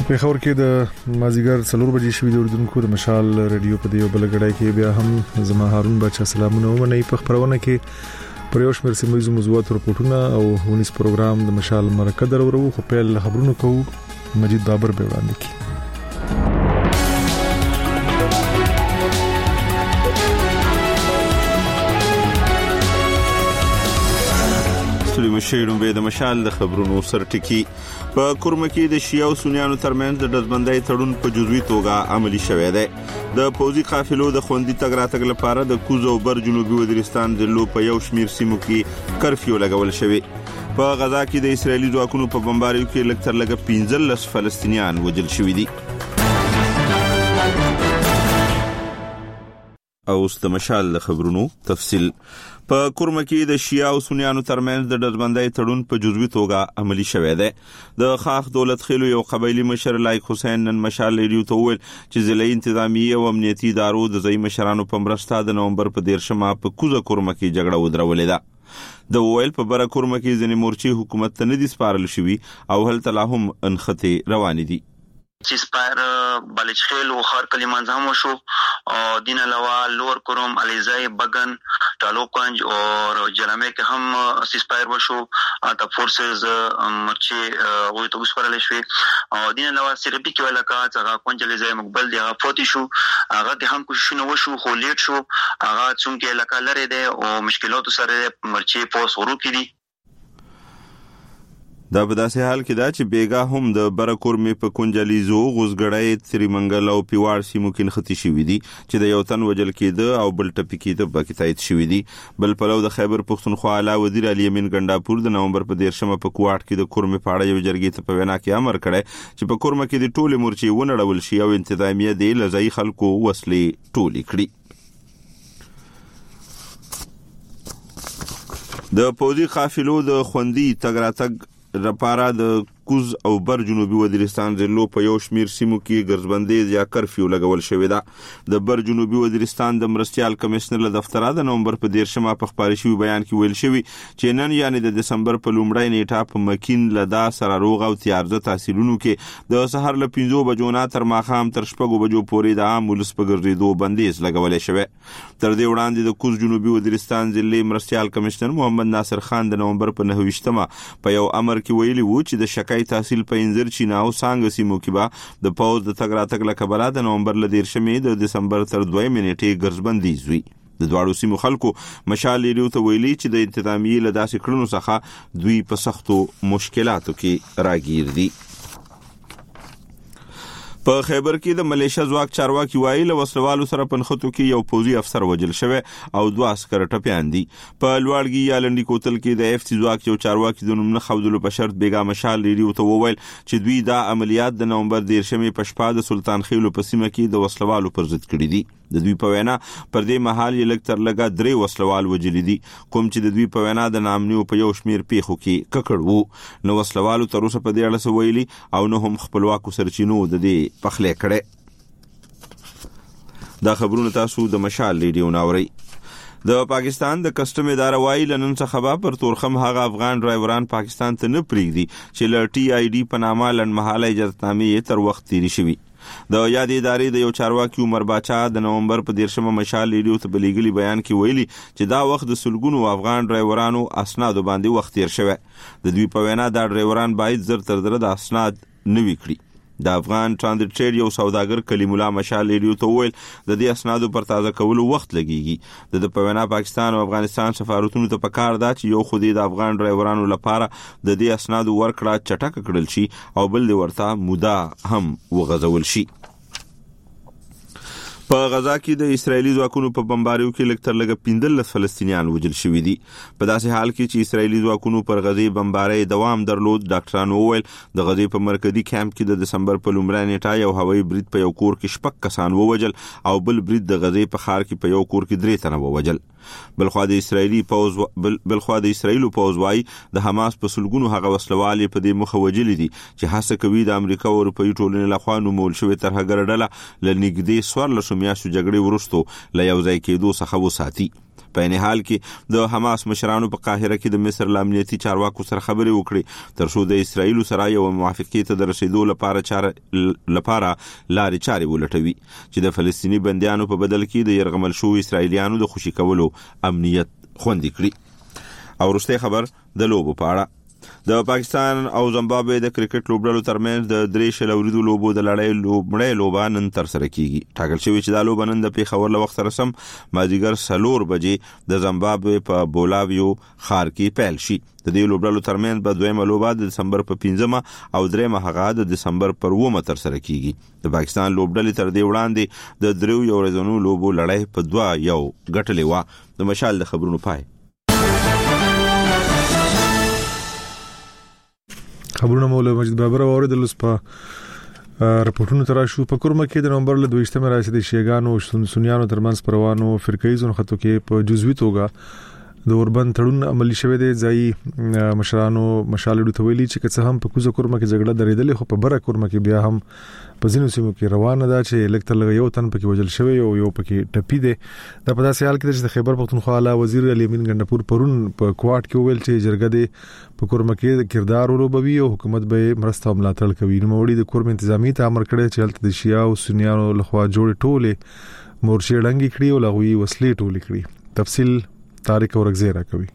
په خبر کې د مازیګر 4 بجې شوې د اردوونکو د مشال رادیو په دیو بلګړای کې بیا هم زما هارون بچا سلامونه ومني په خبرونه کې پر یو شمېر سیمه موضوعات رپورټونه او ونیس پروګرام د مشال مرکه درورو خو په خبرونو کوو مجید بابر به وړاندې کی مشیرون به د مشال د خبرونو سرټکی په کورمه کې د شیعه او سنیانو ترمنځ د دزبندۍ تړون په جزوي توګه عملی شوی دی د پوځي قافلو د خوندي تګ راتګ لپاره د کوز او بر جنوبي وزیرستان ضلعو په یو شمیر سیمو کې کرفیو لګول شوی په غزا کې د اسرایلی ځواکونو په بمباریو کې لږ تر لږه 15 فلسطینیان وژل شوي دي او د مشال د خبرونو تفصیل په کورمه کې د شیعه او سنیانو ترمنځ د دزبندۍ تړون په جزوي توګه عملی شوی دی د خاخ دولت خېلو یو قبایلی مشر لایق حسین نن مشال ریډیو ته وویل چې ضلعي انتظامی او امنیتي ادارو د ځای مشرانو په مرسته د نومبر په 13 په کوزه کورمه کې جګړه ودرولې ده د وویل په بره کورمه کې ځینې مورچې حکومت ته نه دي سپارل شوي او هلته لا هم انخته روانې دي چې سپایر بالچ خیل او خار کلیمان هم شو او دین علاوه لور کوروم علیزای بغن ټالوکنج او جرامه کې هم سپایر وشو د فورسز مرچی او ته وسپارل شوی او دین علاوه سربي کې ولکه څنګه کونج علیزای مقبل دی هغه فوت شو هغه د هم کوششونه وشو خو لیټ شو هغه څنګه لکه لري دی او مشکلات سره مرچی پوس ورو کړي دا په داسې حال کې دا چې بیګا هم د برکورمې په کونجلیزو غوزګړی تریمنګل او پیوار سیمو کې نختی شوې دي چې د یو تن وجل کېده او بل ټپي کېده په تایید شوې دي بل پلو د خیبر پښتونخوا اعلی وزیر علي امین ګنڈاپور د نومبر په 13 په کوټ کې د کورمې پاړه یو جرګې ته په وینا کې امر کړی چې په کورمه کې د ټوله مورچې ونړول شي او انتظامیه دی لزای خلکو وسلې ټولې کړي د پوځي قافلو د خوندي تګ راتګ لپاره د کوز او بر جنوبي وزیرستان ضلعو په یو شمیر سیمو کې ګرځبندۍ یا کرفیو لګول شوې ده د بر جنوبي وزیرستان د مرستيال کمشنر له دفتر د نومبر په 13 په خبري شوی بیان کې ویل شوی چې نن یعنی د دسمبر په لومړۍ نیټه په مکین لدا سره روغ او تیارزه تحصیلونو کې د سحر له 5 بجو نه تر ماخام تر 6 بجو پورې د عام ولس په ګرځېدو بندیز لګول شوی تر دې وړاندې د کوز جنوبي وزیرستان ضلع مرستيال کمشنر محمد ناصر خان د نومبر په 9 په یو امر کې ویلي وو چې د شکای تحصیل په انځر چینا او څنګه سیمو کې به د پوز د تګ راتګ لکبره د نومبر ل 13 د دسمبر تر 2 نیټې ګرځبندي زوي د دواړو سیمو خلکو مشال ریډیو ته ویلي چې د انتظامی له داسې کړنو څخه دوی په سختو مشکلاتو کې راګیر دي په خیبر کې د ملیشیا ځواک چارواکي وایي له وسلوالو سره پنخته کې یو پوځي افسر وژل شوی او 2 عسكر ټپيان دي په لوړګي یا لنډي کوتل کې د اف سي ځواک یو چارواکي د نوم نه خودلو په شرط بیګا مشال ریډیو ته وویل چې دوی دا عملیات د نومبر 13 په شپه د سلطان خېلو په سیمه کې د وسلوالو پر ضد کړی دي د دوی په وینا پر دې محل یې لږ تر لږه 3 وسلوال وژل دي کوم چې د دوی په وینا د نامنیو په یو شمیر پیښو کې ککړ وو نو وسلوالو تر اوسه په دې اړه سویلي او نو هم خپلواکو سرچینو د دې پخلې کړي دا خبرونه تاسو د مشال ریډیو ناوري د پاکستان د کسټم اداره وایي لنن څخه پر تورخم هغه افغان ډرایوران پاکستان ته نه پریږدي چې ل ټي آی ډي په نامه لنډمهاله اجازهنامې تر وخت تیری شوی د یاد ادارې د یو چارواکي عمر باچا د نومبر په 13 مشال ریډیو ته بلیګلی بیان کې ویلي چې دا وخت د سلګونو افغان ډرایورانو اسناد باندې وخت تیر شوی د دوی په وینا دا ډرایوران باید زر تر زر د اسناد نوي کړي د افغان ترانزیت ټریډ یو سوداګر کلیم الله مشال ریډیو ته ویل د دې اسنادو پر تازه کولو وخت لګیږي د په وینا پاکستان او افغانستان سفارتونو ته پکار دا چې یو خودي د افغان ډرایورانو لپاره د دې اسنادو ورکړه چټک کړل شي او بل دی ورته مودا هم وغځول شي په غزا کې د اسرایلی ځواکونو په بمباریو کې لږ تر لږه 15 فلسطینیان وژل شوي دي په داسې حال کې چې اسرایلی ځواکونو پر غزې بمبارۍ دوام درلود ډاکټرانو وویل د غزې په مرکزی کیمپ کې د دسمبر په لومړۍ نیټه یو هوایي برید په یو کور کې 6 کسان ووژل او بل برید د غزې په ښار کې په یو کور کې 3 تنه ووژل بلخوا د اسرایلی پوز وايي د حماس په سلګونو هغه وسلوال په دې مخه وجلې دي چې هڅه کوي د امریکا او اروپאי ټولنې لخوا نومول شوی ترهګر ډله لنګدې 14 میاشتو جګړې وروسته له یو ځای کېدو څخه وساتي. په نه حال کې د حماس مشرانو په قاهره کې د مصر امنیتي چارواکو سره خبرې وکړي تر څو د اسرایل سره یو موافقه ته د رسیدو لپاره لارې چارې ولټوي چې د فلسطینی بندیانو په بدل کې د يرغمل شو اسرایلیانو د خوشي کولو امنیت خوندي کړي. او وروسته خبر د لوبو په اړه د پاکستان او زیمبابوې د کرکټ لوبډلو ترمنځ د درې شلوریدو لوبو د لړۍ لوبه نن تر سره کیږي. ټاکل شوی چې دا لوبه نن د پیښور له وخت سره سم مازیګر 4 بجې د زیمبابوې په بولاویو ښار کې پیل شي. د دې لوبډلو ترمنځ به دویمه لوبه د دسمبر په 15 او دریمه هغه د دسمبر پر 9 تر سره کیږي. د پاکستان لوبډلې تر دې وړاندې د دریو یو ورځنو لوبو لړۍ په 2-1 ګټلې و. د مشال د خبرونو پای. خبرونه مولا مجید بابر اوریدل اوس په رپورټونو تر شو په کورما کې د نومبر له 22مه راځي د شیګانو سنیانو ترمنځ پروانو فرقې خطو کې په جزوي توګه د اوربند تړون عملی شوه دی. ځای مشرانو مشالډو ته ویلي چې څه هم په کوزه کورما کې جګړه درېدلې خو په بره کورما کې بیا هم په ځینو سیمو کې روانه ده چې الکتل یو تن پکې وجل شوی او یو پکې ټپی دی. د په داسې حال کې چې خیبر پختونخوا اعلی وزیر علي امین ګندپور پرون په کوارټ کې ویل چې جرګه دی په کورما کې کردار ولوبوي او حکومت به مرسته ملاتړ کوي. نو وړي د کورم انتظامی ته امر کړی چې هلته د شیا او سنیانو لخوا جوړ ټوله مورچې ډنګي کړي او لغوي وسلې ټولې کړي. تفصیل تاریخ اورګزیرا کوي.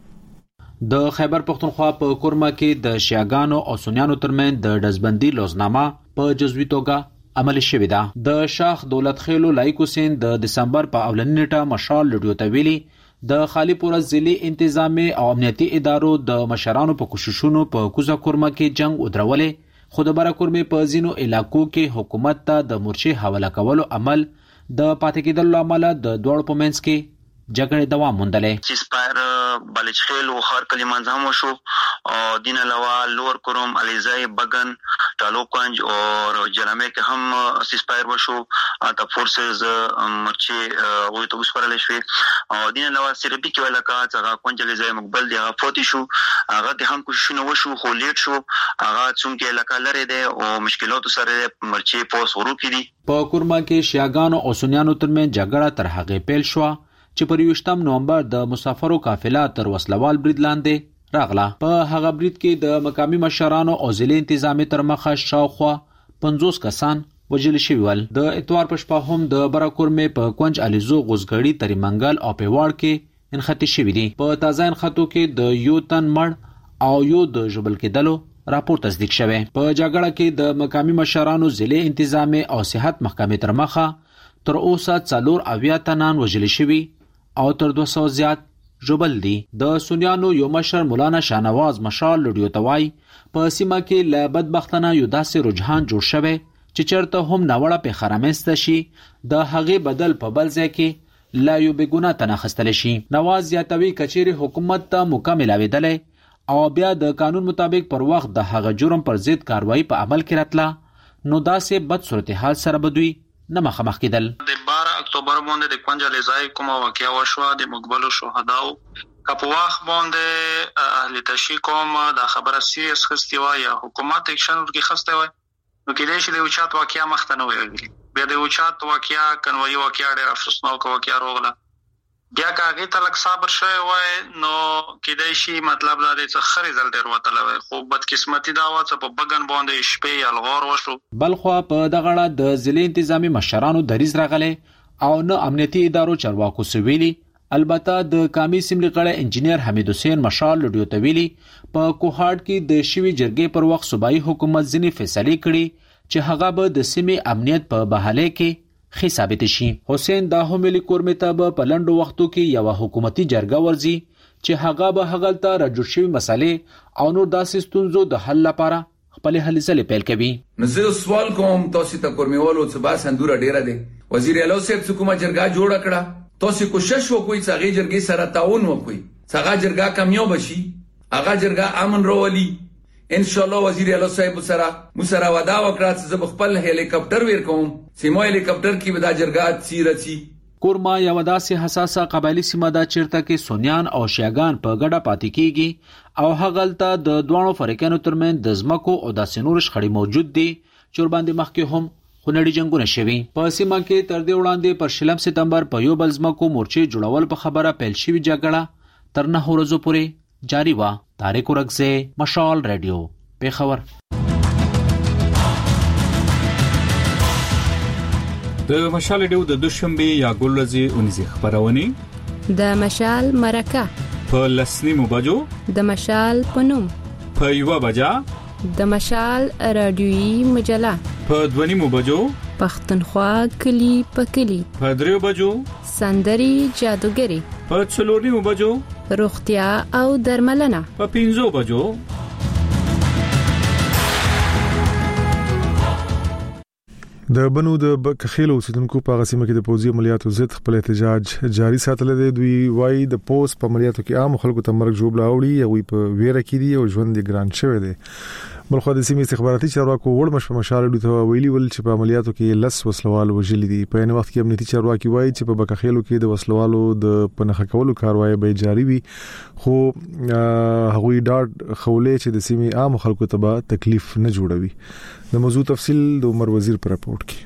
د خیبر پختونخوا په کورما کې د شیاګانو او سنیانو ترمنځ د دزبندي لوزنامه په جزوي توګه عملي شوې ده. د شاخ دولت خیلو لایق حسین د دسمبر په اولنۍ نیټه مشال لډیو ته ویلي د خالی پورا ضلعي انتظامی او امنیتي ادارو د مشرانو په کوششونو په کوزه کورما کې جنگ ودرولې خو د بره کورمې په ځینو علاقو کې حکومت ته د مورچې حواله کولو عمل د پاتې کېدلو عمل د دوړ په منځ کې جګړې دوام موندلې. سپایر بالچخیل او خار کلیمان هم شو او دین علاوه لور کوروم علیزای بغن ټالوکانج او جرامه کې هم سپایر وشو د فورسز مرچی او ته وسپارل شو او دین علاوه سربي کې ولاکا څنګه کونج علیزای مقبل دی فوتی شو هغه د هم کوششونه وشو خو لیټ شو هغه څنګه علاقه لري دی او مشکلات سره مرچی پوس ورو کړي. په کورما کې شیاګانو او سنیانو ترمنځ جګړه تر هغه پیل شو چې پر 28 نومبر د مسافرو قافله تر وسلوال برید لاندې راغله. په هغه برید کې د مقامی مشرانو او ضلع انتظامی تر مخه شاوخوا 50 کسان وژل شوي ول. د اتوار په شپه هم د براکورمې په کونج الیزو غوزګړی تری منګل او پیواړ کې انختی شوي دي. په تازه انخاتو کې د یو تن مړ او یو د ژوبل کېدلو راپور تصدیق شوی. په جګړه کې د مقامی مشرانو ضلع انتظامی او صحت محکمې تر مخه تر اوسه 4 تنان وژل شوي او تر 200 زیات ژوبل دي. د سنیانو یو مشر مولانا شاهنواز مشال لډیو توای په سیمه کې له بدبختانه یو داسې رجحان جوړ شوی چې چرته هم ناوړه په خرامسته شي د هغه بدل په بل ځای کې لا یو بګونه تناخستل شي. نواز یاتوی کچېری حکومت ته مکمل اویدلې او بیا د قانون مطابق پر وخت د هغه جرم پر ضد کاروایی په عمل کې راتله نو داسې بد صورتحال سره بدوي نه مخامخ کېدل. د 12 اکتوبر باندې د کونج علیزای کومه واقعیا وشوه د مقبلو شهداو کپواخ باندې اهل تشی کوم د خبره سیریس خستی و یا حکومت اکشن ورکی خسته و نو کې دې چې د اوچات واقعیا مخته نه ویل بیا د اوچات واقعیا کنوي واقعیا ډېر افسوسناک واقعیا روغله بیا کاغه تلک صبر شوی وای نو کې دې شي مطلب دا د څه رزلټ ډېر وته وای خو بدقسمتي دا و چې په بغن باندې شپې الغور وشو. بلخو په دغړه د ضلع انتظامی مشرانو دریز راغله او نه امنیتي ادارو چارواکو سویلي. البته د کامی سیملي قړه انجنیر حمید حسین مشال لډیو تویلی په کوهاټ کې د شوی جرګې پر وخت صوبایي حکومت ځنی فیصله کړي چې هغه به د سیمې امنیت په بحاله کې خې ثابت شي. حسین دا هم لیکور متابه په لندو وختو کې یو حکومتي جرګه ورزي چې هغه به هغلته راجوړ شوی مسالې او نور داسې ستونزو د حل لپاره خپل هلې ځلې پیل کوي. نو سوال کوم تاسو ته کورمیوالو څه با سندوره ډیره دي وزیر اعلی صاحب حکومت جرګه جوړ کړه تاسو کوشش وکوي چې هغه جرګې سره تعاون وکوي څنګه جرګه کامیاب شي هغه جرګه امن راولي ان شاء الله. وزیر اعلی صاحب مسره ودا وکړه چې خپل هلیکاپټر ور کوم سیمه هلیکاپټر کې ودا جرګه سیرتي. کورما یو داسې حساسه قبایلی سیمه ده چیرته کې سنیان او شیعاګان په ګډه پاتې کیږي او هغلته د دوانو فرقانو ترمن د زمکو او د سنور شخړې موجود دي چې ور باندې مخکې هم خونړي جنگونه شوي. په سیمه کې تر دې وړاندې پر 20 سپتمبر په یو بل ځمکو مورچې جوړول په خبره پیل شوې جګړه تر 9 ورځو پورې جاری و. طارق ورکزه، مشال رادیو، پیښور. د مشال رادیو د دوشنبه یا ګلورځي اونیزه خبرونه د مشال مرکه په لسنیمو بجو، د مشال پنوم په یو بجا، د مشال رادیویی مجله په 2 بجو، پښتونخوا کلی په کلی په 3 بجو، سندري جادوګری په 4 بجو، روغتیا او درملنه په 5 بجو. د بنو د کخیلو اوسیدونکو په غسیمه کې د پوزي عملیاتو ضد خپل احتجاج جاری ساتل دي. دوی وايي د پوز په عملیاتو کې عام خلکو ته مرګ جوړ لاوړي او په ویره کې دي او ژوند ګران شوی دی. بلخو د سیمې استخباراتي چارواکو وړ په مشال ته ویلي ول چې په عملیاتو کې لس وسلوال وژلي دي. په ان وخت کې امنیتي چارواکي وايي چې په بکخیلو کې د وسلوالو د پنخ کولو کاروایی به جاری وي، خو هغوی ډاډ خولې چې د سیمې عام خلکو ته به تکلیف نه جوړوي. د موضوع تفصیل د عمر وزیر پر رپورت کې.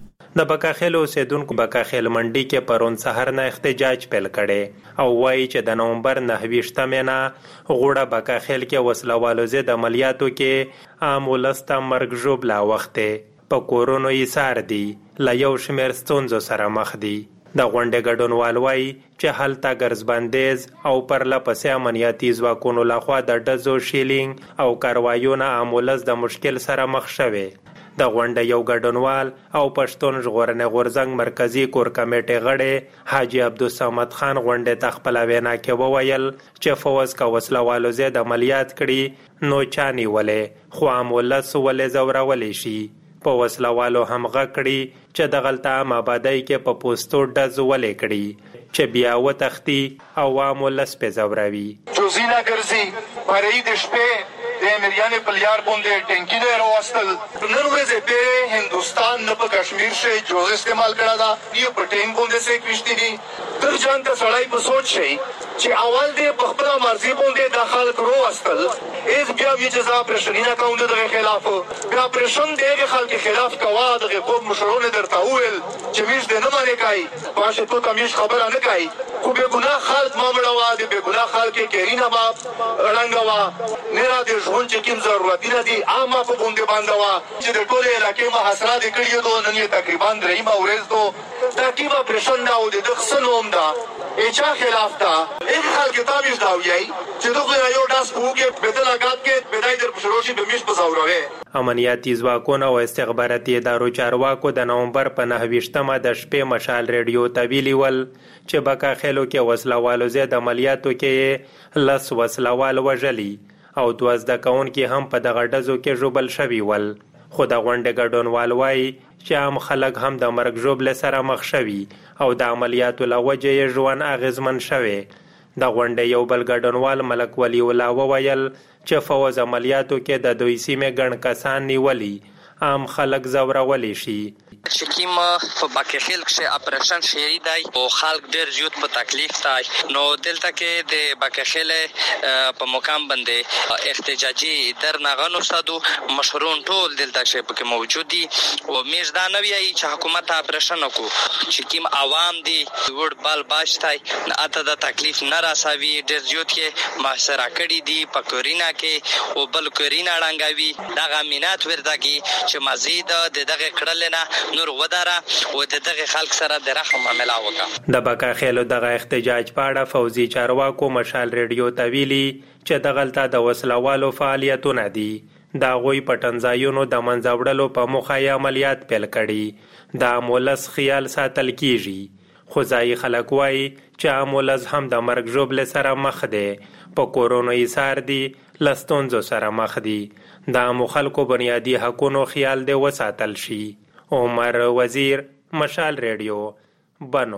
د بکاخیل اوسیدونکو بکاخیل منډي کې پرون سحر نه احتجاج پیل کړي او وایي چې د نومبر 9 مینا غوړه بکاخیل کې وسلوالو ضد عملیاتو کې عام ولسته مرګ ژوب لا وخت په کورونو یې سار دي لا یو شمیر ستونزو سره مخ دي. د غونډې ګډونوال وایي چې هلته ګرځبندیز او پرله پسې امنیتي ځواکونو لخوا د ډزو شیلینګ او کاروایونه عام ولس د مشکل سره مخ شوي. د غونډې یو ګډونوال او پښتون ژغورنې غورځنګ مرکزی کور کمیټې غړی حاجی عبدالصمد خان غونډې ته خپل وینا کې وویل چې فوز کا وسلوالو زید عملیات کړي نو چانی ولې خو عام ولس ولې زورولې شي. په وسلوالو همغه کړي چې د غلطه آبادی کې په پوسټو ډز ولې کړي چې بیا وتختی او عام ولس په زوروي. جوزینا ګرځي پرې د شپې د امریانو په لیار باندې ټینکی دی راوستل. نن ورځې په هندستان نه په کشمیر شي جوز استعمال کړه دا یو په ټینک باندې سې کښتې دي. تر ځان ته سړی په سوچ شي چې اول دې په خپل مرزي باندې داخل کړو واستل ایز بیا وی جزا پرشنینا کوم دغه خلاف بیا پرشن دغه خلک خلاف کوا دغه قوم مشرونه درته ویل چې ویش د نه باندې کوي باشه ته تمیش خبره نه کوي خو به ګناه خلک معاملې وا دي به ګناه خلک کېرینا با رنگوا نه را دي ژوند چې کوم ضرورت دي عامه په باندې باندې وا چې د ټوله علاقې محاصره دي کړی دوه نن تقریبا درېما ورځ دو دا کیما پرشن دا او د خصنوم دا اچا خلاف دا این خلک تامیز داویای چې دغه یو داس کوګه بدل اگات کې بدای در پښروشي به میش پزاوروي. امنیتي ځواکونه او استخباراتي ادارو چارواکو د نومبر په 9 د شپې مشال رادیو ته ویلي ول چې بکاخیلو کې وسلوالو زید عملیاتو کې لس وسلوال وژلي او 12 کونکي هم په دغه ډزو کې ژوبل شوي ول. خو د غونډې ګډونوال وایي چې عام خلک هم د مرګ ژوبل سره مخ شوي او د عملیاتو له وجې یې ژوند اغیزمن شوی. د غونډې یو بل ګډونوال ملک ولی الله وویل چې فوز عملیاتو کې د دوی سیمې ګڼ کسان نیولي عام خلک زورولی شي. چې کیم په بکخیل کې اپریشن شری دی او خلک ډیر زیات په تکلیف تای نو دلته کې د بکخیل په مقام باندې احتجاجي درنغانو سادو مشرون ټول دلته کې پکې موجود دي او میز دا نه وی چې حکومت اپریشن وکړو چې کیم عوام دي ور بال باشتای اته د تکلیف نه راسوي ډیر زیات کې محاصره کړي دي په کورینا کې او بل کورینا ړنګوي دغه مینات ورتګي چې مزید دغه کړل نه نور وداره او دغه خلک سره د رحم معاملې وکړه. د بکاخیلو دغه احتجاج په اړه فوزي چارواکو مشال رادیو ته ویلي چې دغلته د وسلوالو فعالیتونه دي دا غوي پټنځایونو د منځوړلو په موخه عملیات پیل کړي د مولس خیال ساتل کیږي. خو ځای خلک وایي چې مولس هم د مرګ ژوبل سره مخ دي په کورونو یې سار دي لستونزو سره مخ دي د عامو خلکو بنیادی حقونو خیال دی وساتل شي. عمر وزیر مشال رادیو بنو.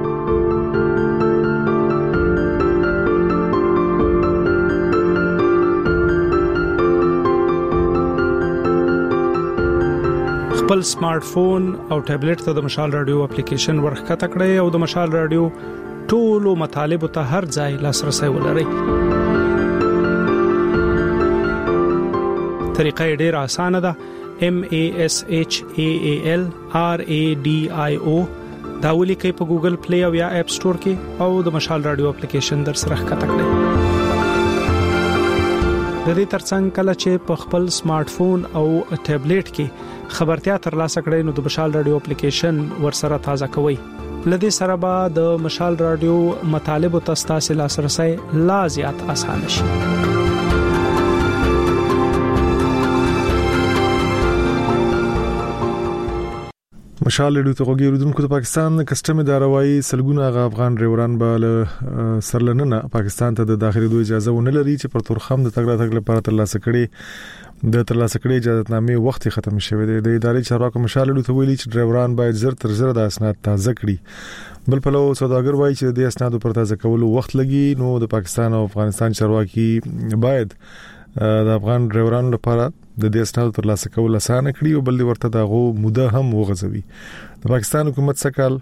خپل سمارټ فون او ټابلیټ ته د مشال رادیو اپلیکیشن ورخته کړئ او د مشال رادیو ټولو مطالب ته هر ځای لاسرسي ولرئ. طریقه ډیره اسانه ده. MASHAALRADIO دا ولیکئ په ګوګل پلی او یا اپ سٹور کې او د مشال رادیو اپلیکیشن در سره ښکته کړئ. د دې ترڅنګ کله چې په خپل سمارټ فون او ټابلیټ کې خبرتیا ترلاسه کړئ نو د مشال رادیو اپلیکیشن ورسره تازه کوئ. لدې سره به د مشال رادیو مطالب او تاسو لاسرسي لا زیات آسان شي. مشال رادیو ته غوږیدونکو د پاکستان کسټم ادارهوایی سلګونه افغان ډرایوران به سرلننه پاکستان ته د داخلي دوه اجازه ونه لري چې پر تورخم د تګ راتګ لپاره ترلاسه کړي اجازهنامې وخت ختم شوی دی. د ادارې چارواکو مشال رادیو ته ویلي چې ډرایوران باید زر تر زر د اسناد تازه کړي. بل په لور سوداګر وایي چې د اسنادو پر تازه کولو وخت لګي. نو د پاکستان او افغانستان چارواکي باید د افغان ډرایورانو لپاره د دې اسنادو ترلاسه کول آسان کړي او بل ورته دغه موده هم وغځوي. د پاکستان حکومت سکهال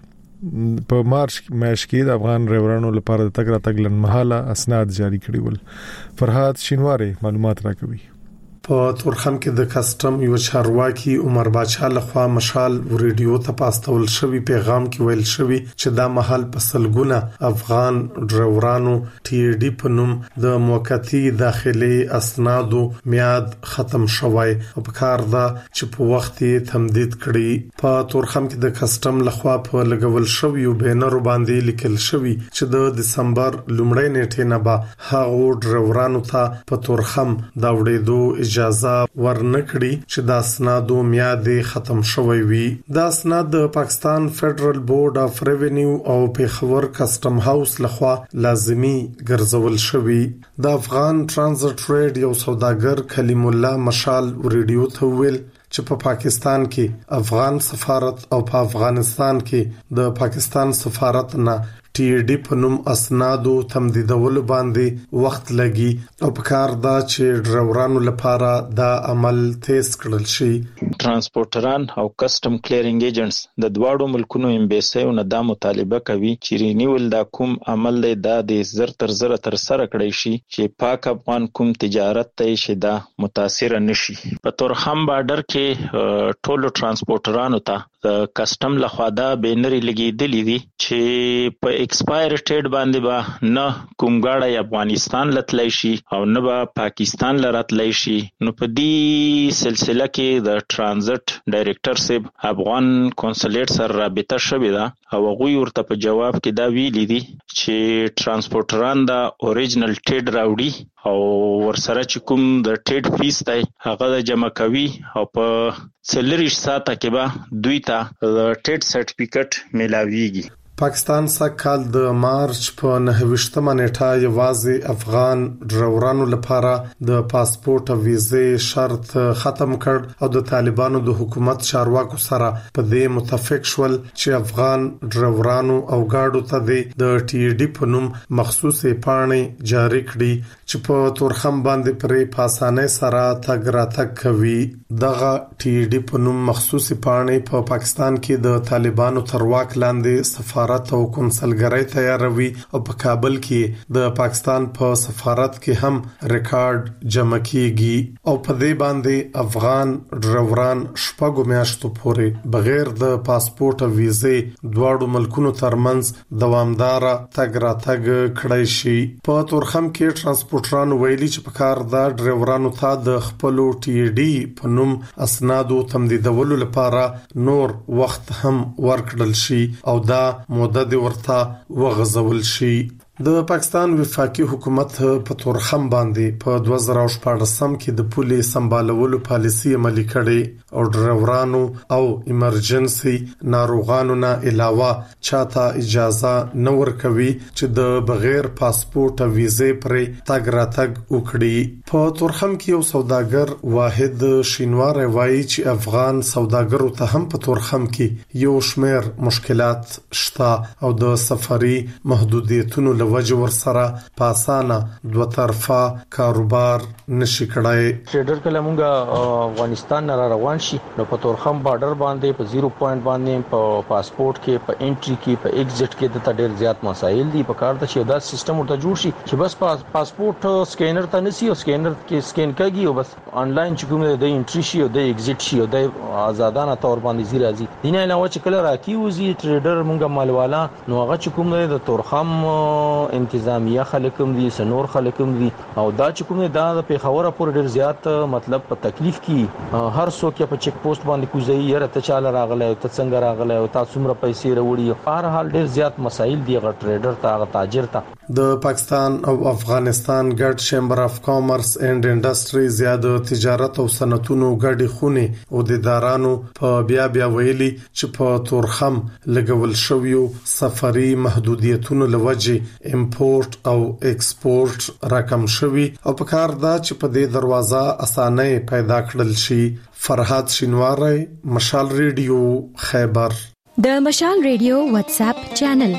په مارچ میاشت کې د افغان ډرایورانو لپاره د تګ راتګ لنمحاله اسناد جاری کړي ول. فرهاد شینواری معلومات راکوي. په تورخم کې د کسټم یو چارواکي عمر باچا لخوا مشال ریډیو ته پاستول شوی پیغام کې ویل شوی چې دا محل په سلګونه افغان ډرایورانو TAD په نوم د موقتی داخلي اسنادو میاد ختم شوی او په کار دا چې په وخت یې تمدید کړي. په تورخم کې د کسټم لخوا په لګول شوی بینر باندې لیکل شوی چې د دسمبر لومړۍ نیټې نه به هغه ډرایورانو ته په تورخم دا وړېدو اجازه ورنکړي چې د اسنادو میاد ختم شوی وي. د اسناد د پاکستان فدرل بورډ اف ریونیو او پیښور کسټم هاوس لخوا لازمی ګرځول شوی. د افغان ترانزیت ټریډ یو سوداګر کلیم الله مشال ریډیو ته ویل چې په پاکستان کې افغان سفارت او په افغانستان کې د پاکستان سفارت نه TAD په نوم اسنادو تمدیدولو باندې وخت لګي او په کار دا چې ډرایورانو لپاره دا عمل تیز کړل شي. ترانسپورټران او کسټم کلیرینګ ایجنټس د دواړو ملکونو امبیسیو نه دا مطالبه کوي چې رینیول دا کوم عمل دی دا د زر تر زر تر سره کړی شي چې پاک افغان کوم تجارت ته شي دا متاثر نشي. په تورخم بارډر کې ټولو ترانسپورټرانو ته د کسټم لخوا دا بینری لګیدلې دي چې په ایکسپایر ډیټ باندې به نه کوم غاړی افغانستان لتلای شي او نه به پاکستان لراتلای شي. نو په دې سلسله کې د ترانزیت ډایریکټر صاحب افغان کنسولیټ سره رابطه شوې ده او هغه ورته په جواب کې دا ویلي دي چې ترانسپورټران دا اوریجنل ټیډ راوړي او ورسره چې کوم د ټیډ فیس دی هغه جمع کوي او په 40 ساعته کې به دوی ته د ټیډ سرټیفیکټ ملاويږي. پاکستان سکهال د مارچ په 29مه نیټه یوازې افغان ډرایورانو لپاره د پاسپورت او ویزې شرط ختم کړ او د طالبانو د حکومت چارواکو سره په دې متفق شول چې افغان ډرایورانو او گاډو ته د TAD په نوم مخصوصې پاڼې جاری کړي چې په تورخم باندې پرې په اسانۍ سره تګ راتګ کوي. دغه TAD په نوم مخصوصې پاڼې په پاکستان کې د طالبانو تر واک لاندې سفارت او کنسلګرۍ تیاروي او په کابل کې د پاکستان په سفارت کې هم ریکارډ جمع کیږي او په دې باندې افغان ډرایوران شپږ میاشتو پورې بغیر د پاسپورت او ویزې دواړو ملکونو ترمنځ دوامدار تګ راتګ کړی شي. په تورخم کې ترانسپورټران ویلي چې په کار د ډرایورانو ته د خپل TAD په نوم اسنادو تمدیدولو لپاره نور وخت هم ورکړل شي او دا مدد ورته وغځول شي. د پاکستان وفاقي حکومت په تورخم باندې په 2014 کې د پولې سمبالولو پالیسي عملي کړې او ډرایورانو او ایمرجنسي ناروغانو نه علاوه چاته اجازه نه ورکوي چې د بغیر پاسپورت او ویزې پرې تګ راتګ وکړي. په تورخم کې یو سوداګر واحد شینوار وایي چې افغان سوداګرو ته هم په تورخم کې یو شمېر مشکلات شته او د سفري محدودیتونو لوجه ورسره په اسانه دوه طرفه کاروبار نشي کړای. ټریډر کله مونږه افغانستان نه روان شي نو په تورخم بارډر باندې په 0 پوینټ باندې په پاسپورت کې په انټری کې په ایگزټ کې د ډېر زیات مسایل دي. په کار ته چې دا سیستم ورته جوړ شي چې بس پاسپورت سکینر ته نسی او سکینر کې سکین کېږي او بس آنلاین چې کوم د انټری شي او د ایگزټ شي او د آزادانه تور باندې زی راځي. دینه علاوه چې کله راکیوزي ټریډر مونږه مالوالا نو هغه چې کوم د تورخم انتظامیه خلکم دي سنور خلکم دي او دا چې کوم دا د پیښور پورې ډیر زیات مطلب په تکلیف کې هر څوک په چیک پوسټ باندې کوزي یره ته چاله راغله او ته څنګه راغله او تاسو څومره پیسې وروړي. په هر حال ډیر زیات مسایل دي غ ټریډر ته غ تاجر ته. د پاکستان او افغانستان ګډ چیمبر اف کامرس اینڈ انډستری زیاده تجارت او صنعتونو ګډي خونی او د ادارانو په بیا ویلي چې په تورخم لګول شویو سفري محدودیتونو لوجه امپورټ او ایکسپورټ راکم شوی او په کار دا چې په دې دروازه اسانه پیدا کړل شي. فرحات شینواری، مشال ریډیو، خیبر. د مشال ریډیو واتس اپ چینل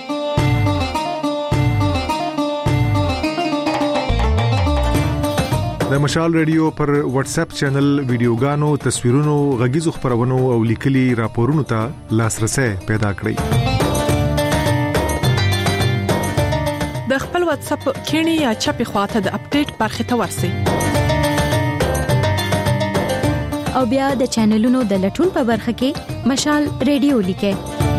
د مشال ریډیو پر واتس اپ چینل ویډیوګانو، تصویرونو، غږیزو خبرونو او لیکلي راپورونو ته لاسرسي پیدا کړئ. د خپل واتس اپ کینی یا چپی خواته د اپډیټ برخه ته ورسئ او بیا د چینلونو د لټون په برخه کې مشال ریډیو لیکئ.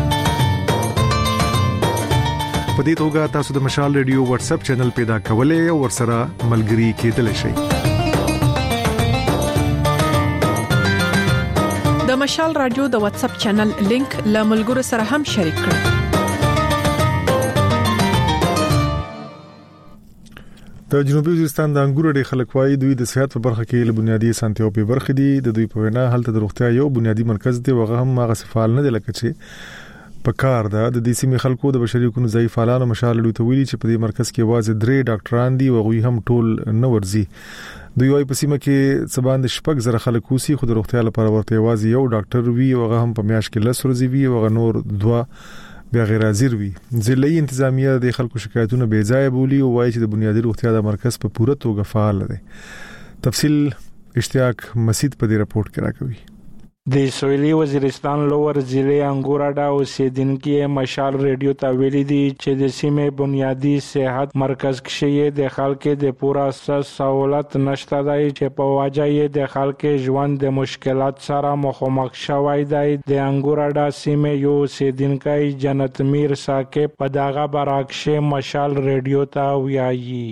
په دې توګه تاسو د مشال ریډیو واتس اپ چینل پیدا کولای او ورسره ملګري کېدلی شئ. د مشال رادیو د واتس اپ چینل لینک له ملګرو سره هم شریک کړئ. د جنوبي وزیرستان د انګورو ډېر خلک وايي دوی د صحت په برخه کې له بنیادی سانتیو په برخه دي. د دوی په وینا هلته د روغتیا یو بنیادی مرکز دی او هغه هم هغه فعال نه دی لکه چې په کار ده. د دې سیمې خلکو د بشري حقوقو ضعیف فعالانو مشال لوي ته ویلي چې په دې مرکز کې واځي 3 ډاکټران دي او غوي هم ټول نه ورزي. دوی وايي په سیمه کې سباند شپږ زره خلک اوسي خو د روغتیا لپاره ورته واځي یو ډاکټر وی او هغه هم په میاش کې لس ورځې وی او هغه نور 2 بیا غیر حاضر وي. ضلعي انتظامیه د خلکو شکایتونه بې ځای بولی او وايي چې د بنیادی روغتیا د مرکز په پوره توګه فعال دی. تفصیل اشتیاق مسید په دې رپورت کې راکوي. د سویلي وزیرستان لوور ضلع انګوراډا اوسیدونکو مشال ریډیو ته ویلي دي چې د سیمې بنیادی صحت مرکز کې د خلکو د پوره سہولت نشته دی چې په واجه د خلکو ژوند د مشکلات سره مخامخ شوی دی. د انګوراډا سیمې یو اوسیدونکو جنت میر ساکه په دغه برعکس مشال ریډیو ته ویایي.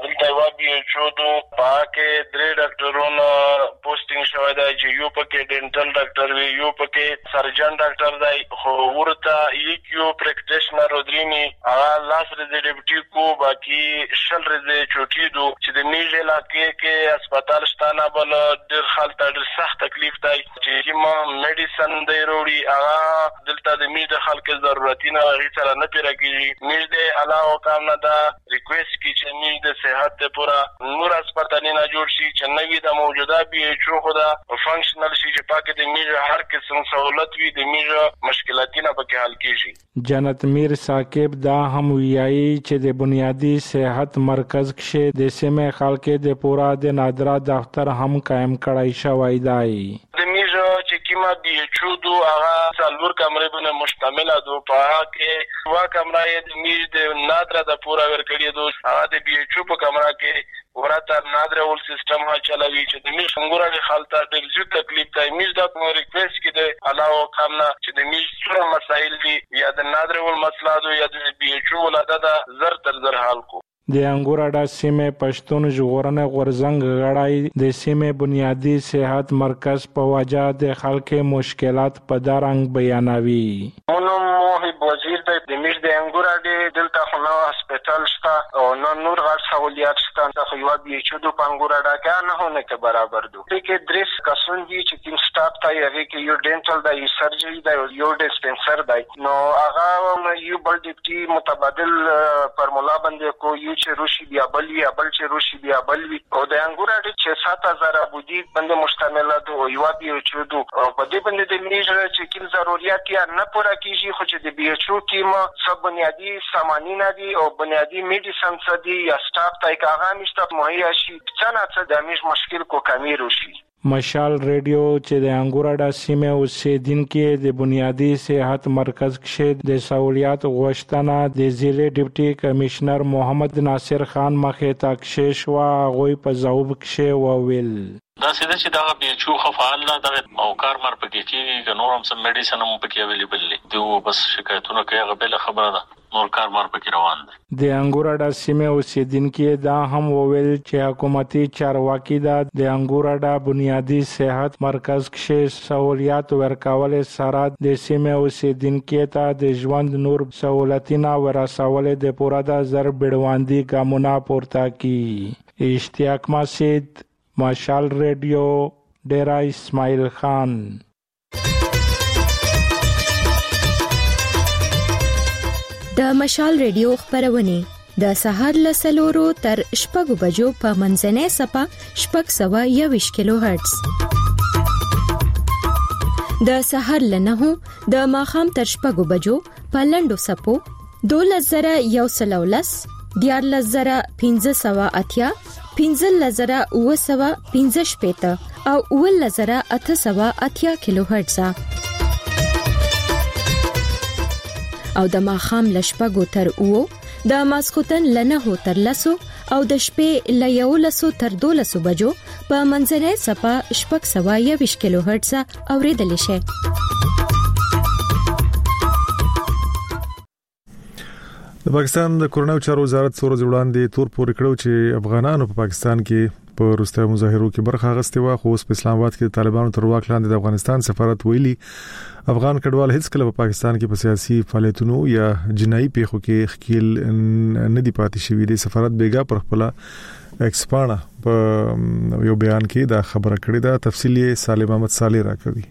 پاکه 3 ډاکټرونو پوسټینګ شوی دی چې یو پکې ډینټل ډاکټر وی یو پکې سرجن ډاکټر دی خو ورته یو پریکټیشنر ودرینی هغه لاس ریزه ډیپټي کو باقي شل ریزه چوټي دو چې د میج علاقې کې هسپتال شتانه بل ډېر خلک ډېر سخت تکلیف دی چې کوم میډیسن دی وروړي هغه دلته د میج د خلکو ضرورتونه هیڅ سره نه پیراږي. میج د علاوه کام نه دا ریکوست کی چې میج د صحت ته پورا نور هسپتالونه جوړ شي چې نوې د موجوده بي ایچ او خدا فنکشنل شي چې پاکه د میج هر قسم سہولت وي د میج مشکلاتونه پکې حل کیږي. جنت میر ساکب دا هم ویایي چې د بنیادی صحت مرکز کې د سیمې خلکو د پورا د نادرا دفتر هم قائم کړای شوی دی. د میج چې کیما بي ایچ او دو هغه څلور کمرې باندې مشتمل دو په هغه کې وا کمرې د میج د نادرا د پورا ورکړی دو هغه د بي ایچ او په کمره کې ورته نادر اول سیستم ها چلوي چې د میش څنګه خالته د زیات تکلیف دی. میش د ریکوست کې د علاوه کم نه چې د میش څو مسایل دي یا د نادر اول مسله دو یا د بي ایچ او ولاده د زر تر زر حل کو. د انګوراډا سیمې پښتون ژغورنې غورزنګ غړای د سیمې بنیادی صحت مرکز په وجه د خلکو مشکلات په دارنګ بیانوي. مونږ موهب وزیر د میش د انګوراډا دلته خو نو هسپتال شته او نور غټ سہولیات شته خو یو بي ایچ او د انګوراډا کې نه هونه کې برابر دي. کې درس کسون دي چې تیم سټاف ته یې کې یو ډینټل دی یو سرجری دی یو ډسپنسر دی نو هغه یو بل ډیپټي متبادل فارمولا باندې کو یو چې روشي بیا بل وی بل چې روشي بیا بل وی او د انګوراډا چې 7000 ابودي باندې مشتمل ده او یو بي ایچ او په دې باندې د میج چې کوم ضرورت یې نه پوره کیږي خو چې د بي ایچ او کې ما سب بنیادی سامانونه دي او بنیادی میډیسن څه دي یا سټاف ته کاغه مشته مهیا شي څنګه څه د همیش مشکل کو کمی روشي. مشال ریډیو چې د انګوراډا سیمه اوسیدونکو د بنیادی صحت مرکز کې د سہولیات غوښتنه د ضلع ډیپټي کمشنر محمد ناصر خان مخې ته کښې شوه. هغوی په ځواب کې وویل دا سیده چې دا بي چو خفعال نه دا او کار مر پکې کېږي که نور هم سم میډیسن هم پکې اویلیبل دي دوی بس شکایتونه کوي هغه بل خبره ده نور کار مر پکې روان دي. د انګوراډا سیمه اوسیدونکو دا هم وویل چې حکومتي چارواکي دا د انګوراډا بنیادی صحت مرکز کې سہولیات ورکول سره د سیمه اوسیدونکو ته د ژوند نور سہولتونه ورسول د پوره د زر بډواندي ګامونه پورته کی. اشتیاق مسجد مشال ریډیو ډیرا اسماعیل خان. د مشال ریډیو خبرونه د سهار له 4 تر 6 بجو په منځنۍ صفه 621 کیلو هرتز، د سهار له 9 د ماخام تر 6 بجو په لنډو صفو 2113 14580 15915 او 11880 کیلو هرتز او د ماخام لشپګو تر او د ماسختن لنه تر لسو او د شپې ل 11 تر 12 بجو په منځنۍ صفه 621 کیلو هرتز اوریدل شي. د پاکستان د کورونو چارو وزارت څو ورځې وړاندې تور پورې کړو چې افغانانو په پاکستان کې په وروستي مظاهرو کې برخه اخیستې و، خو په اسلام آباد کې د طالبانو تر واک لاندې د افغانستان سفارت ویلي افغان کډوال هیڅ کله په پاکستان کې په سیاسي فعالیتونو یا جنایي پیښو کې ښکیل نه دی پاتې شوی. د سفارت بیګا پر خپل ایکسپانا په یو بیان کې دا خبره کړې ده. تفصیل یې سالم احمد صالح راکوي.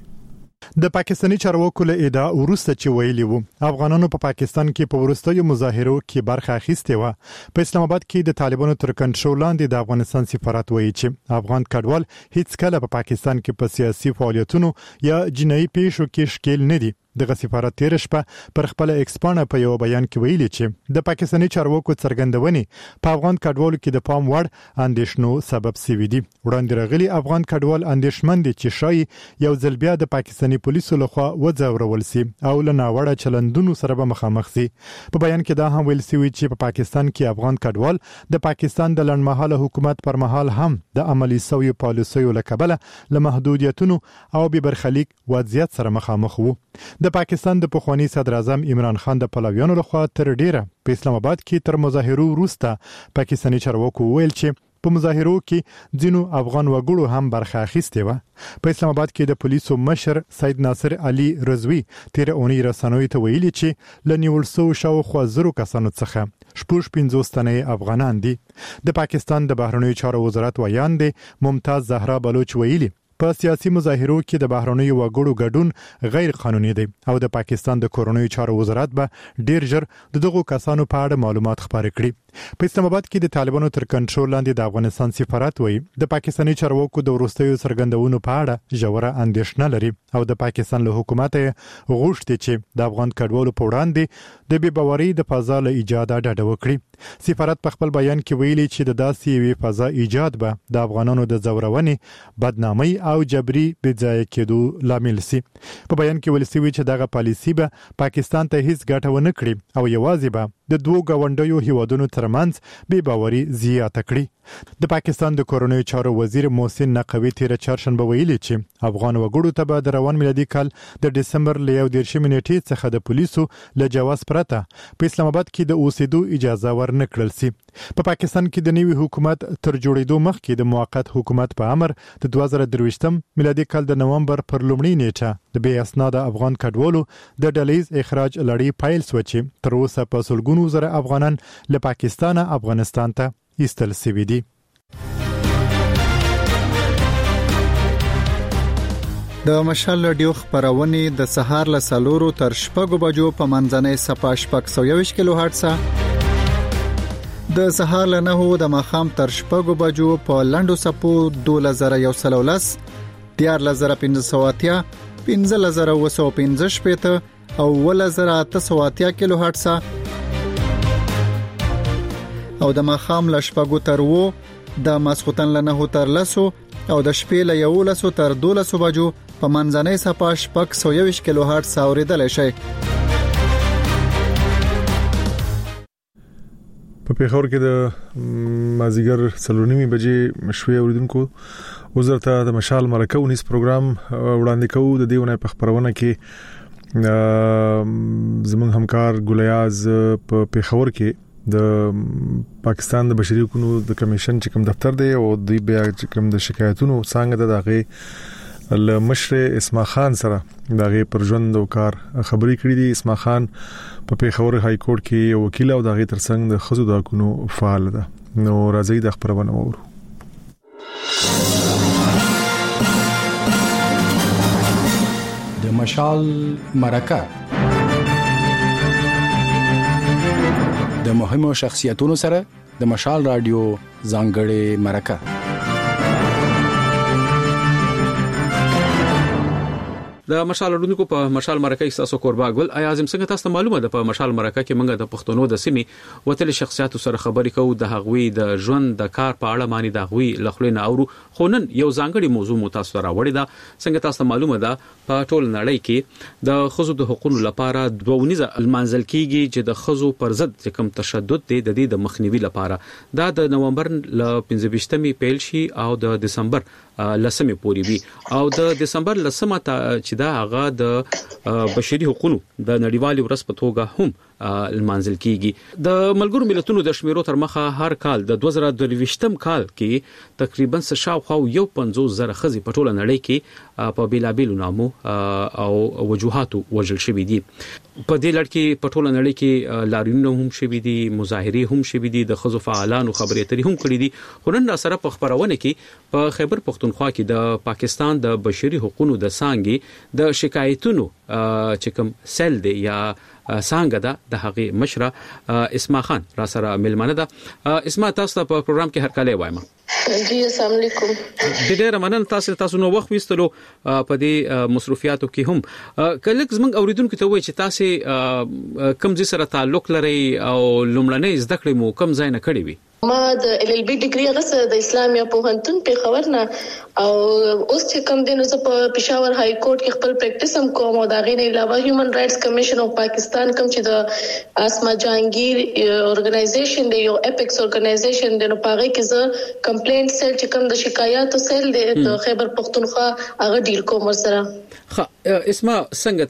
د پاکستاني چارواکو له ادعا ورسته چې ویلي وو افغانانو په پاکستان کې په ورستیو مظاهرو کې برخه اخیستې و. په اسلام آباد کې د طالبانو تر کنټرول لاندې د افغانستان سفارت وایي چې افغان کډوال هیڅ کله په پاکستان کې په سیاسي فعالیتونو یا جنایي پیښو کې ښکیل نه دي. دغه سفارت تیر شپه پر خپل ایکسپانا په یو بیان کې ویلي چې د پاکستاني چارواکو څرګندونې په افغان کډوالو کې د پام وړ اندېښنو سبب شوي دي. وړاندې راغلي افغان کډوال اندېښمن دي چې شای یو ځل بیا د پاکستاني پولیسو لخوا وځورول سي او له ناوړه چلندونو سره به مخامخ سي. په بیان کې دا هم ویل شوی چې په پاکستان کې افغان کډوال د پاکستان د لنډمهاله حکومت پر مهال هم د عملی سوي پالیسیو لکبله له محدودیتونو او ببرخلیک وضعیت سره مخامخ وو. د پاکستان د پخوانی صدر اعظم عمران خان د پلویانو لخوا تر ډیره په اسلام آباد کې تر مظاهرو وروسته پاکستاني چارواکو ویل چې په مظاهرو کې ځینو افغان وګړو هم برخه اخیستې و. په اسلام آباد کې د پولیسو مشر سید ناصر علي رضوی تیر اونۍ رسنوي ته ویلي چې ل نیول سو شاوخوا 1000 کسانو څخه 50 تنه افغانان دي. د پاکستان د بهرنیو چارو وزارت ویان دي ممتاز زهرا بلوچ ویلي په سیاسي مظاهرو کې د بهرنیو وګړو ګډون غیر قانوني دی او د پاکستان د کورونیو چارو وزارت به ډیر ژر دغه کسانو په اړه معلومات خبرې کړي. په اسلام آباد کې د طالبانو تر کنټرول لاندې د افغانستان سفارت وایي د پاکستاني چارواکو د وروستیو څرګندونو په اړه ژوره اندېښنه لري او د پاکستان له حکومت غوښتي چې د افغان کډوالو په وړاندې د بې باورۍ د فضا له ایجاد ډډه وکړي. سفارت په خپل بیان کې ویلي چې د داسې یوې فضا ایجاد به د افغانانو د زورونې، بدنامۍ او جبري بځای کېدو لامل سي. په بیان کې ویل شوی چې دغه پالیسي به پاکستان ته هیڅ ګټه ونه کړي او یوازې به د دوه غونډیو هیوادونو ترمنځ بې باوري زیاته کړي. د پاکستان د کورونیو چارو وزیر محسن نقوی تیر چهارشنبه ویلي چې افغان وګړو ته به د روان میلادي کال د ډسمبر ل 11 نیټې څخه د پولیسو له جواز پرته په اسلام آباد کې د اوسېدو اجازه ورنکړل سي. په پاکستان کې د نوي حکومت تر جوړېدو مخکې د موقت حکومت په امر د 2023 میلادي کال د نومبر پر لومړۍ نیټه د بې اسناده افغان کډوالو د ډلهیز اخراج لړۍ پیل شو چې تر اوسه په سلګونو زره افغانان له پاکستان افغانستان ته ایستل شوي دي. د مشال رادیو خبرونه د سهار له 4 تر 6 بجو په منځنۍ صفه 621 کیلو هرتز، د سهار له 9 د ماخام تر 6 بجو په لنډو صفو 2113 14580 15915 او 11880 کیلو هرتز، او د ماخام ل شپږو تر 2 د ماسختن ل 9 تر 10 او د شپې ل 11 تر 12 بجو په منځنۍ صفه شپږ 120 کیلو هرتز اوریدل شي. په پیښور کې د مازیګر 3:30 بجې مشوي اوریدونکو وزارت د مشال مرکه ونیس پروګرام وړاندې کوو. د دیونه په خبرونه کې زموږ همکار ګلیاز په پیښور کې د پاکستان د بشري حقوقو د کمیشن چې کوم دفتر دی او د بیا چې کوم د شکایتونو څنګه دغه المشر اسما خان سره دغه پر ژوند او کار خبري کړې دي. اسما خان په پیښور های کورټ کې یو وکیل او دغه ترڅنګ د خزو د حقوقو فعال ده. نو راځي د خبرونه وورو. د مشال مرکه د مهمو شخصیتونو سره د مشال رادیو ځانګړې مرکه. د مشال رودونکو په مشال مرکه کې تاسو قربا ګل اعظم څنګه تاسو معلومه ده په مشال مرکه کې موږ د پښتونو د سیمې وتل شخصیت سره خبرې کوو د هغوی د ژوند د کار په اړه معنی د هغوی لخلینه اورو. خو نن یو ځانګړي موضوع مو تاسو راوړی ده. څنګه تاسو معلومه ده په ټول نړۍ کې د خزو د حقوقو لپاره دوونیزه المنزل کېږي چې د خزو پر ضد کوم تشدد دی د دې د مخنیوي لپاره دا د نومبر ل 15 پیل شي او د دسمبر لسمه پورې وي او د دسمبر لسمه چې دا هغه د بشري حقوقو د نړیوالي ورځ په توګه هم المنزل کیږي. د ملګرو ملتونو د شمیرو تر مخه هر کال د 2023م کال کې تقریبا شاوخوا 150,000 خزي په ټوله نړۍ کې په بیلابیلو نامو او وجوهاتو وژل شوي دي. په دې لړ کې په ټوله نړۍ کې لاریونونه هم شوي دي، مظاهرې هم شوي دي، د خزو فعالانو خبرې اترې هم کړې دي. خو نن سره په خبرونه کې په خیبر پختونخوا کې د پاکستان د بشري حقوقو د څنګه د شکایتونو چې کوم سل دی یا څنګه ده د هغه مشره اسما خان را سره ملمنه ده. اسما تاسو په پروګرام کې هر کله وایم. جی السلام علیکم. ډېر مننه تاسو نو وخت وستلو په دې مصروفیاتو کې هم کله زمنګ اوریدونکو ته وایي چې تاسو کوم ځای سره تعلق لري او لومړنۍ زده کړې مو کوم ځای نه کړې وي؟ ما د LLB ډیګري غسه د اسلامي پوهنتون په خبر نه او اوس چې کوم دین زه په پېښور های کورټ کې خپل پریکټیس هم کوم او دا غي نه علاوه هیومن رائټس کمیشن اف پاکستان کوم چې د اسما جهانگیر اورګنایزیشن دی یو اپیکس اورګنایزیشن دی نو پاره کې زه کمپلینټ سیل چې کوم د شکایاتو سیل دی د خیبر پختونخوا هغه ډیل کوم سره. اسما څنګه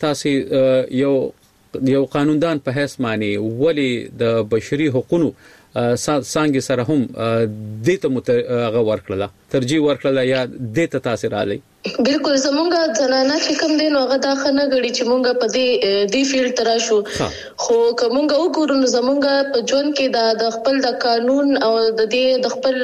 تاسو یو قانوندان په هیڅ معنی ولی د بشري حقوقو څنګه سره هم د ته غوړ کړل ترجیح ورکړل یا د ته تاثیر علی؟ بالکل زمونږه ځنانه چې کوم دین هغه دا خنه غړي چې مونږ په دې فیلډ ترا شو خو کومه وګورو نو زمونږه په جون کې د خپل د قانون او د دې د خپل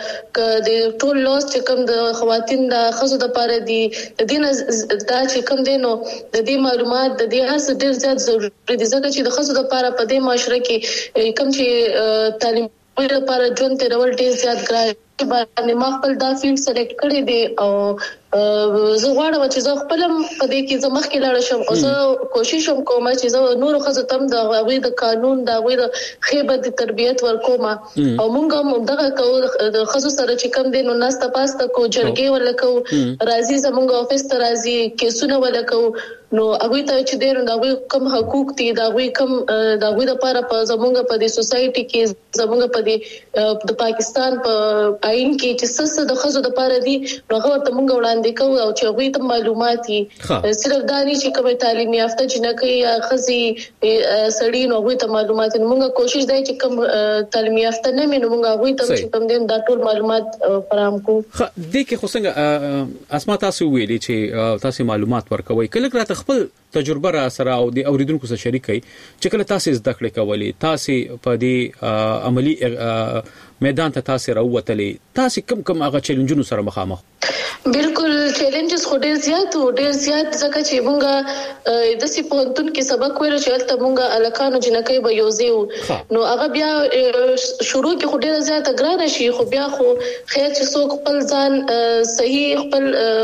د ټول لاس چې کوم د خواتین د خزو د پاره دي د دین دا چې کوم دینو د دې معلومات د دې هڅه ډیر زیات ضروري دي ځکه چې د خزو د پاره په دې معاشره کې کوم چې تعلیم لپاره جون ته ډول ډیر زیات ګرای باندې ما خپل دا فیلډ سلیکټ کړی دی او زه غواړم چې زه خپل په دې کې زه مخکې لاړ شم او زه کوشش کوم چې زه نور خزه تم د غوي د قانون د غوي د خیبت تربيت ورکوم او مونږ هم دغه کو د خزو سره چې کم دین نو ناسته پاسته کو جرګې ولکو راځي زمونږ افیس ته راځي کیسونه ولکو نو هغه ته چې دین د غوي کم حقوق دي د غوي کم د غوي لپاره په زمونږ په دې سوسايټي کې زمونږ په دې د پاکستان په آئین کې چې څه د خزو لپاره دي نو هغه ته مونږ وړاندې کوو او چې هغه ته معلومات دي صرف دانی چې کومه تعلیم یافته جنکې یا خزي سړی نو هغه ته معلومات مونږ کوشش دی چې کوم تعلیم یافته نه مینو مونږ هغه ته چې کوم دین دا ټول معلومات فراهم کوو. د کې خو څنګه اسما تاسو ویلي چې تاسو معلومات ورکوي کله راته خپل تجربه را سره او د اوریدونکو سره شریکي چې کله تاسو زده کړې کولې تاسو په دې عملی میدان ته تاسو راووتلې تاسو کوم هغه چیلنجونو سره مخامخ؟ بالکل چیلنجز خو ډیر زیات ځکه چې مونږه د سی پونتون کې سبق ویل چې تل مونږه الکانو جنکې به یوځیو نو هغه بیا شروع کې خو ډیر زیات ګران شي خو بیا خو خیر چې څوک خپل ځان صحیح خپل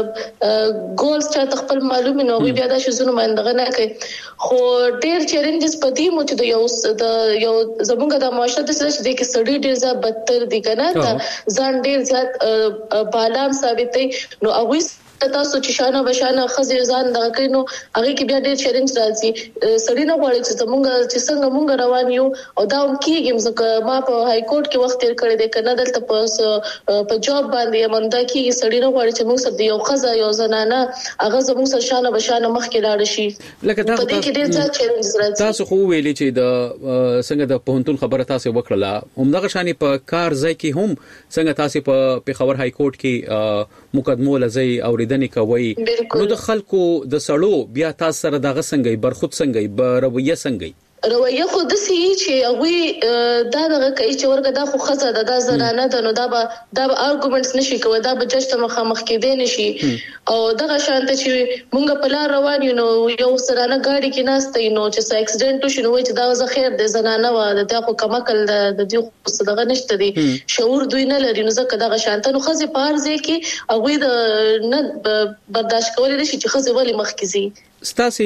ګولز چې خپل معلومه نو بیا دا شي زونه مندغه نه کوي خو ډیر چیلنجز پدې مو چې د یو زمونږه د معاشره د څه چې سړي ډیر زیات بدتر دي کنه ته ځان ډیر زیات بالام ثابتې نو هغه تاسو چې شانه بشانه خزر ځان دغه کینو هغه کې بیا ډېر چیلنج راځي سړی نه غواړي چې موږ چې څنګه موږ روان یو او دا هم کېږي ځکه ما په های کورټ کې وخت تیر کړی دی کنه دلته په جاب باندې مندا کې سړی نه غواړي چې موږ سره یو خزه یو زنانه هغه زموږ سره شانه بشانه مخ کې لاړ شي لکه دا په دې کې ډېر ځات چیلنج راځي تاسو خو ویلي چې د څنګه د پونتون خبره تاسو وکړه همدغه شانی په کار ځای کې هم څنګه تاسو په پیښور های کورټ کې مقدمو لزی اوریدنې کوي نو د خلکو د سړو بیا تاسو سره دغه څنګه برخود څنګه برویه څنګه رویه خو د سی چې هغه دا دغه کوي چې ورګه دا خو خزه د زنانه د نو دا به ارګومنټس نشي کوي دا به جج ته مخامخ کېدې نشي او دغه شانته چې مونږ په لار روان یو نو یو سرانه گاډي کې ناشته نو چې څه اکسیډنټ وشي نو چې دا زه خیر د زنانه و د خو کمکل د دې صدقه نشته دي شعور دوی نه لري نو ځکه دغه شانته نو خزه پارځي کې هغه د نه برداشت کولای نشي چې خزه ولی مخ کیږي ستاسو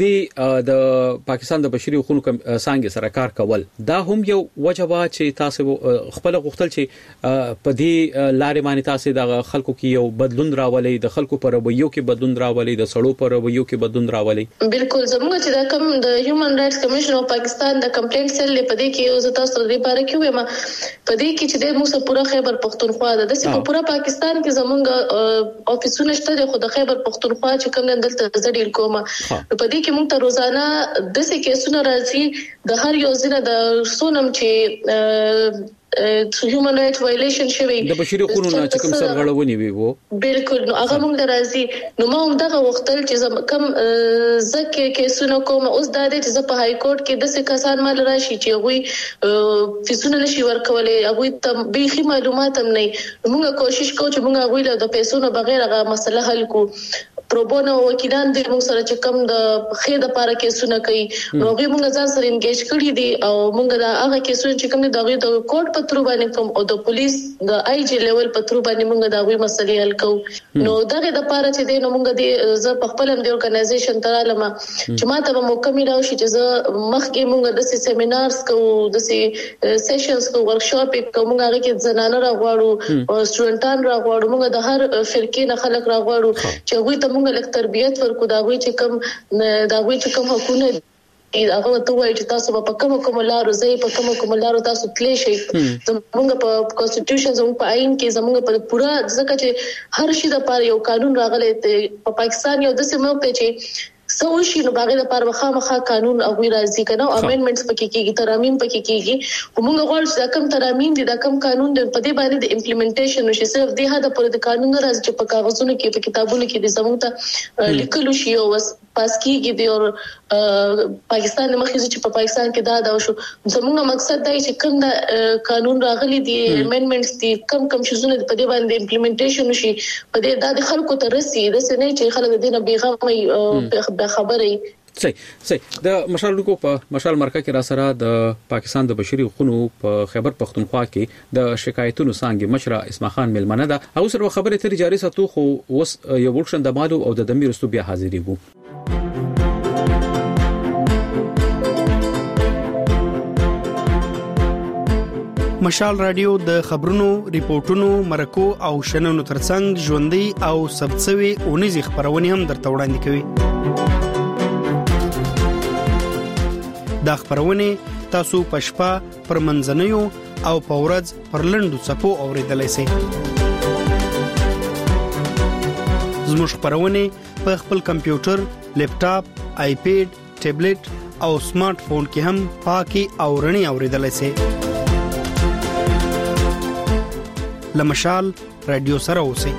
د پاکستان د بشري حقوقو څنګه سره کار کول دا هم یو وجبه چې تاسو خپل غوښتل چې په دې لارې باندې تاسو د خلکو کې یو بدلون راولي د خلکو پر رویو کې بدلون راولي د سړو پر رویو کې بدلون راولي بالکل زموږ چې دا کوم د هیومن رائټس کمیشن اف پاکستان د کمپلینټ سیل په دې کې یو تاسو د لپاره کې وایم په دې کې چې د موږ پورا خیبر پختونخوا د په پورا پاکستان کې زموږ افیسونه شته د خیبر پختونخوا چې کوم دلته زړیل کومه په دې کې موږ ته روزانه د څه کیسونه راځي د هر یو ځینه د سونم چې هیومن رائټ وایلیشن شوی د بشري حقوقو نه چې کوم سرغړونې وي وو بالکل نو هغه موږ راځي نو ما هم دغه وختل چې کوم زکه کیسونه کوم اوس د دې چې په های کورټ کې د څه کسان مال راشي چې هغه فیسونه نشي ورکولای هغه ته به معلومات هم نه موږ کوشش کوو چې موږ هغه د پیسو نه بغیر هغه مسله حل کو پروبونو وکیلان د موږ سره چې کوم د خې د لپاره کیسونه کوي نو هغه موږ ځان سره انګیج کړی دي او موږ دا هغه کیسونه چې کوم د کورټ په تر باندې کوم او د پولیس د آی جی لیول په تر باندې موږ دا غوي مسلې حل کوو نو دغه د لپاره چې د نو موږ د ز په خپل د اورګنایزیشن ترالم چې ماته به موقع ملو شي چې ز مخکې موږ د سیمینارز کوو د سیشنز کوو ورکشاپ کوو موږ هغه کې زنانه راغواړو او سټوډنټان راغواړو موږ د هر فرقې نه خلک راغواړو چې هغه ته موږ لک تربیت ورکو دا وی چې کوم حقونه هغه ته وایي چې تاسو په کوم لارو ځای په کوم لارو تاسو تللی شئ زموږ په کانسټیټیوشن زموږ په آئین کې زموږ په پورا ځکه چې هر شي د لپاره یو قانون راغلی په پاکستان یو د سیمه په چې سوشي نو باغې لپاره مخامخه قانون او راځي کنه امندمنټس پکې کېږي ترامیم پکې کېږي موږ غواړو چې کوم ترامیم دي دا کوم قانون دی په دې باندې د امپلیمنټیشن نشي صرف د هدا پر د قانون راځي چې په کاغذونو کې په کتابونو کې د زموږ ته لیکلو شي او پاس کېږي دی او پاکستان مخکې چې په پاکستان کې دا شو زموږ مقصد دی چې کوم د قانون راغلي دي امندمنټس دي کوم شیزونه په دې باندې امپلیمنټیشن شي په دې د خلکو ته رسي د څه نه چې خلک دینه بیغمه خبرې صحیح د مشال لوکو په مشال مرکه کې را سره د پاکستان د بشري حقوقو په خیبر پختونخوا کې د شکایتونو څنګه مشره اسماعیل خان ملمنه ده او سره خبره تر جاري ساتو خو وس یو ورکشن د مالو او د دمیرستو بیا حاضرېږو مشال رادیو د خبرونو ریپورتونو مرکو او شننو ترڅنګ ژوندۍ او سبڅوي اونیزي خبرونه هم درته وړاندې کوي دا خبرونه تاسو پښپا پر منځنیو او پورز پر لندو صفو اوریدلای شئ زموږ خبرونه په خپل کمپیوټر لیپټاپ آیپیډ ټابلیټ او سمارټ فون کې هم پاکي او رڼي اوریدلای شئ لمشال رادیو سره اوسئ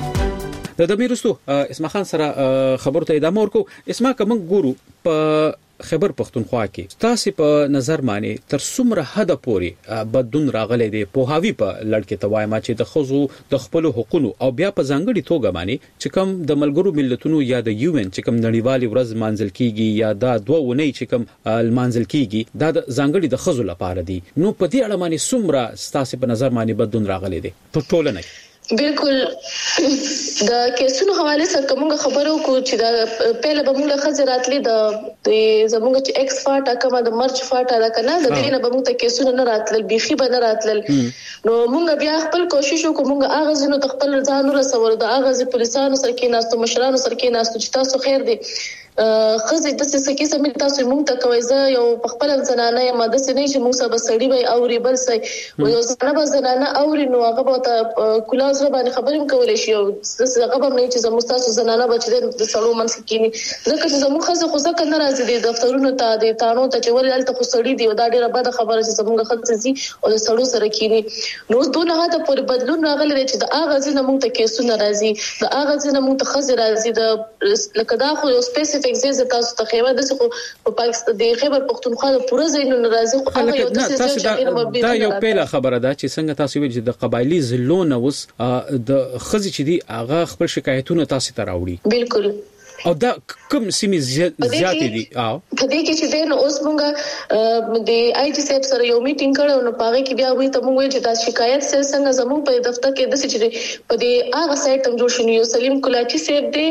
د دمیرستو اسماعیل خان سره خبرته ادامه ورکو اسماعیل کوم ګورو په خیبر پختونخوا کې تاسو په نظر باندې تر څومره حد پورې بدون راغلي دي په هاوی په لړکې توایما چې د خزو د خپل حقوقو او بیا په ځانګړي توګه باندې چې کوم د ملګرو ملتونو یا د UN چې کوم نړیوالي ورځ مانځل کیږي یا دا 2 ونې چې کوم مانځل کیږي دا د ځانګړي د خزو لپاره دي نو په دې اړه باندې څومره تاسو په نظر باندې بدون راغلي دي په ټولنه کې بالکل د کیسونو حواله سره کومه خبرو کو چې دا پهله به موږ خزراتلې د زموږ چې ایکس فاټا کومه د مرچ فاټا دا کنه د دې نه به موږ ته کیسونه نه راتلل بيخي به نه راتلل نو موږ بیا خپل کوشش وکړو موږ اغاز نو خپل ځان رسول د اغاز پولیسانو سره کې ناستو مشرانو سره کې ناستو چې تاسو خیر دي خزې د څه کې سم تاسو موږ ته کوي زه یو خپل زنانه یم د څه نه چې موږ سره سړی وي او ریبل سي یو زنانه او نو هغه ته کلاس باندې خبرې کولې شي او هغه به نه چې زموږ تاسو زنانه بچی د سړو منځ کې نه ځکه چې زموږ خزه خو ځکه نه راځي د دفترونو ته د تانو ته چې ولې الته خو سړی دی دا ډیره بده خبره چې زموږ خزه زی او د سړو سره کېنی نو دونه هغه پر بدلون راغلی چې د اغاز نه موږ ته کیسونه راځي د اغاز نه موږ ته خزه راځي د لکه دا خو یو سپیسیفیک ځای تاسو ته خیبر د څه په پاکستان د خیبر پختونخوا د پوره ځای نه راځي خو هغه یو د څه دا یو پیله خبره ده چې څنګه تاسو ویل چې د قبایلی زلون اوس د خزي چې دی هغه خپل شکایتونه تاسو ته راوړي بالکل او دا کوم سیمې زیاتې دي او په دې کې چې دین اوس موږ د آی جی سیب سره یو میټینګ کړو نو پاره کې بیا وی ته موږ چې دا شکایت سره څنګه زموږ په دفتر کې د چې په دې هغه سایت هم جوړ شنو یو سلیم کولاچی سیب دی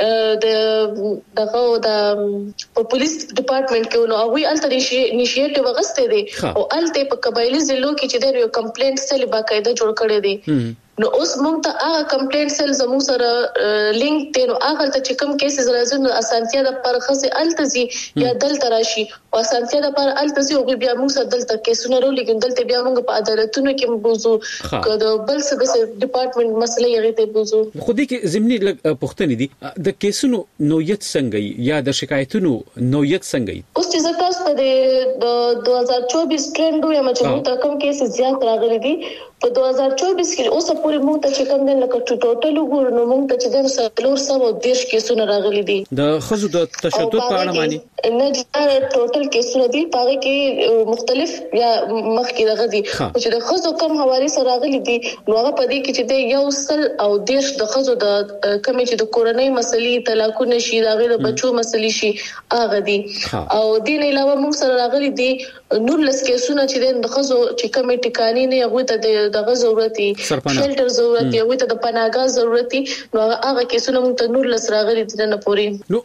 دغه د پولیس ډپارټمنټ کې نو هغه الته انیشیټیو وغسته دي او الته په قبایلی ضلعو کې چې د یو کمپلینټ سره باقاعده جوړ کړی دی نو اوس موږ ته هغه کمپلینټ سل زموږ سره لینک ته نو هغه ته چې کوم کیسز راځي نو اسانتیا د پرخصه التزي یا دلته راشي او اسانتیا د پر التزي او بیا موږ سره دلته کیسونه رولې ګندل ته بیا موږ په عدالتونو کې بوزو کله بل څه د ډپارټمنټ مسلې یې ته بوزو خو دې کې زمینی پښتنې دي د کیسونو نوعیت څنګه یا د شکایتونو نوعیت څنګه اوس چې تاسو په 2024 ټرند وي چې موږ ته کوم کیسز زیات راغلي دي په 2024 کې اوس پورې موږ ته چې کوم د لکه ټوټل وګورو نو موږ ته چې د سلور سم او دیش کیسونه راغلي دي د خزو د تشدد په اړه معنی نه د ټوټل کیسونه دي پاره کې مختلف یا مخ کې دغه دي چې د خزو کم حواله سره راغلي دي نو هغه په دې کې چې د یو سل او دیش د خزو د کمی چې د کورنۍ مسلې طلاقونه شي دغه د بچو مسلې شي هغه دي او دین علاوه موږ سره راغلي دي نور لس کیسونه چې د خزو چې کمی ټکانی نه هغه ته دغه ضرورت دي شیلټر ضرورت دی هغه ته د پناهګاه ضرورت دي نو هغه کیسونه موږ ته نور لس راغلي دي نه پوري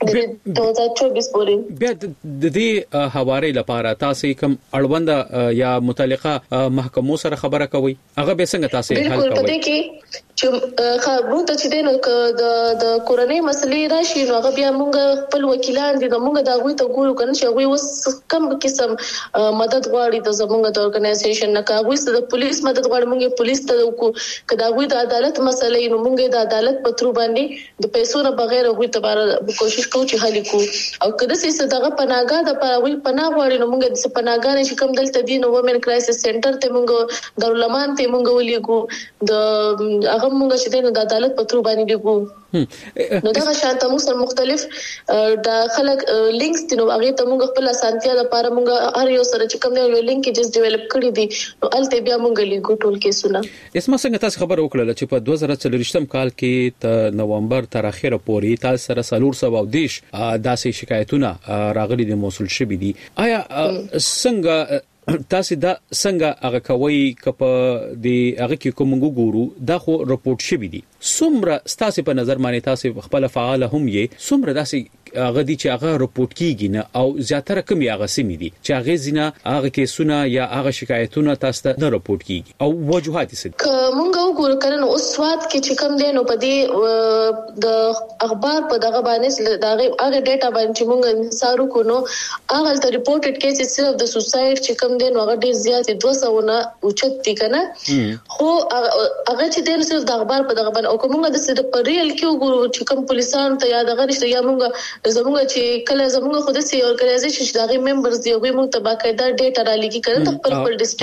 2024 پوري بیا د دې حواله لپاره تاسو کوم اړوند یا متعلقه محکمو سره خبره کوي هغه به څنګه تاسو حل کوي بالکل پدې کې چې خبرو ته چې دینو د کورنۍ مسلې راشي نو هغه بیا موږ خپل وکیلان دي موږ دا غوي ته ګورو کنه چې هغه وس کم قسم مدد غواړي د زموږ د اورګنایزیشن نه کاوي د پولیس مدد غواړي موږ پولیس ته وکړو کدا غوي د عدالت مسلې نو موږ د عدالت په تر باندې د پیسو نه بغیر غوي ته کوشش کوو چې حل کو او کله چې دغه پناهګاه د پاوی پناه غواړي نو موږ د پناهګاه نشي کوم دلته دي نو وومن کرایسس سنټر ته موږ دارالمان ته موږ ولېګو د هغه موږ چې د عدالت په تر باندې دیګو نو دا شانته موږ سره مختلف د خلک لینکس دي نو هغه ته موږ خپل اسانتیا لپاره موږ هر یو سره چې کوم یو لینکیجز ډیولپ کړی دي نو الته بیا موږ لیکو ټول کیسونه اسما څنګه تاسو خبر وکړه چې په 2024 کال کې ته نومبر تر اخره پورې تاسو سره سلور سو او دیش داسې شکایتونه راغلي دي موصول شوي دي آیا څنګه تاسو دا څنګه هغه کوي کپ دی هغه کې کوم ګورو دا خو رپورټ شوی دي څومره تاسو په نظر باندې تاسو خپل فعال هم یې څومره داسې هغه دي چې هغه رپورټ کیږي نه او زیاتره کوم هغه سیمې دي چې هغه زینه هغه کیسونه یا هغه شکایتونه تاسو ته نه رپورټ کیږي او وجوهات یې څه مونږ وګورو کړه اوس سواد کې چې کوم دي نو په دې د اخبار په دغه باندې دغه هغه ډیټا باندې مونږ سارو کو نو هغه ته رپورټډ کیسز صرف د سوسایډ چې کوم دي نو هغه ډیر زیات 200 نه اوچت دي کنه خو هغه چې دین صرف د اخبار په دغه باندې او کومه د سره په ریل کې وګورو چې کوم پولیسان ته یا دغه نشته یا مونږ زموږ چې کله زموږ خود سي اورګنایزیشن چې دغه ممبرز دی هغه موږ ته باقاعده ډیټا را لګي کړه د خپل ډیسټریکټ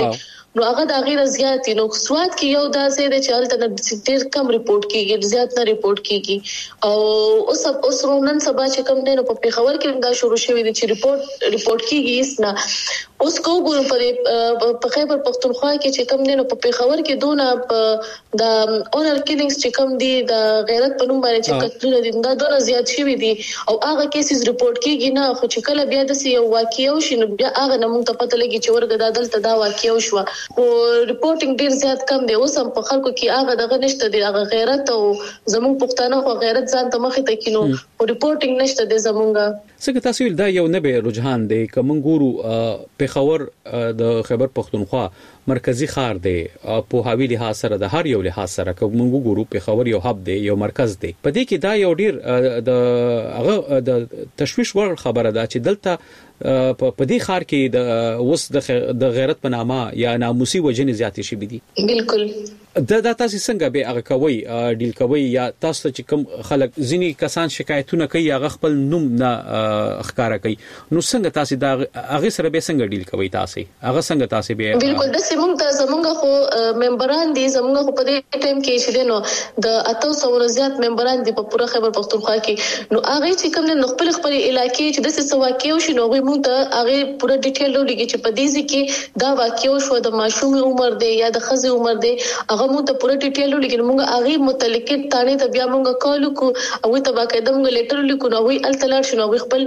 نو هغه د غیر زیات نو سواد کې یو داسې د چالت نه ډیر کم ریپورت کیږي زیات نه ریپورت کیږي او اوس نن سبا چې کم دی نو په پیښور کې دا شروع شوی دی چې ریپورت کیږي اسنه اوس کو ګورم په خیبر پختونخوا کې چې کم دی نو په پیښور کې دونه د اونر کیلینګز چې کم دی د غیرت په نوم باندې چې قتلونه دي دا ډیر زیات شوی دي او هغه کیسز ریپورت کیږي نه خو چې کله بیا د یو واقعي شي نو بیا هغه نه مونږ ته پته لګي چې ورګه د عدالت دا واقعي شو او ریپورتینګ ډیر زیات کم دی اوس هم په خلکو کې هغه دغه نشته دی هغه غیرت او زموږ پښتانه خو غیرت ځان ته مخې ته کینو او ریپورتینګ نشته دی زموږه څنګه تاسو دا یو نه به رجحان دی کوم ګورو پیښور د خیبر پختونخوا مرکزی ښار دی په هاوی له سره د هر یو له سره کوم ګورو پیښور یو هب دی یو مرکز دی په دې کې دا یو ډیر د هغه د تشویش ور خبره ده چې دلته په دې ښار کې د وس د غیرت په نامه یا ناموسي وجنې زیاتې شي دي بالکل دا تاسو څنګه به هغه کوي ډیل کوي یا تاسو چې کوم خلک ځینی کسان شکایتونه کوي هغه خپل نوم نه ښکارا کوي نو څنګه تاسو دا هغه سره به څنګه ډیل کوي تاسو هغه څنګه تاسو به بالکل د زمونږ خو ممبران دي زمونږ خو په دې ټیم کې چې نو د 800 زیات ممبران دي په پوره خیبر پختونخوا کې نو هغه چې کوم نه خپل علاقې چې د څه واقع شي نو موږ ته هغه پوره ډیټیل ولګي چې په دې کې دا واقع شو د ماشوم عمر دی یا د خزي عمر دی هغه موږ ته پوره ډیټیل ولګي موږ هغه متعلق تانه ته بیا موږ کال کو او ته باقاعده موږ لیټر لیکو نو وی التلار شنو وی خپل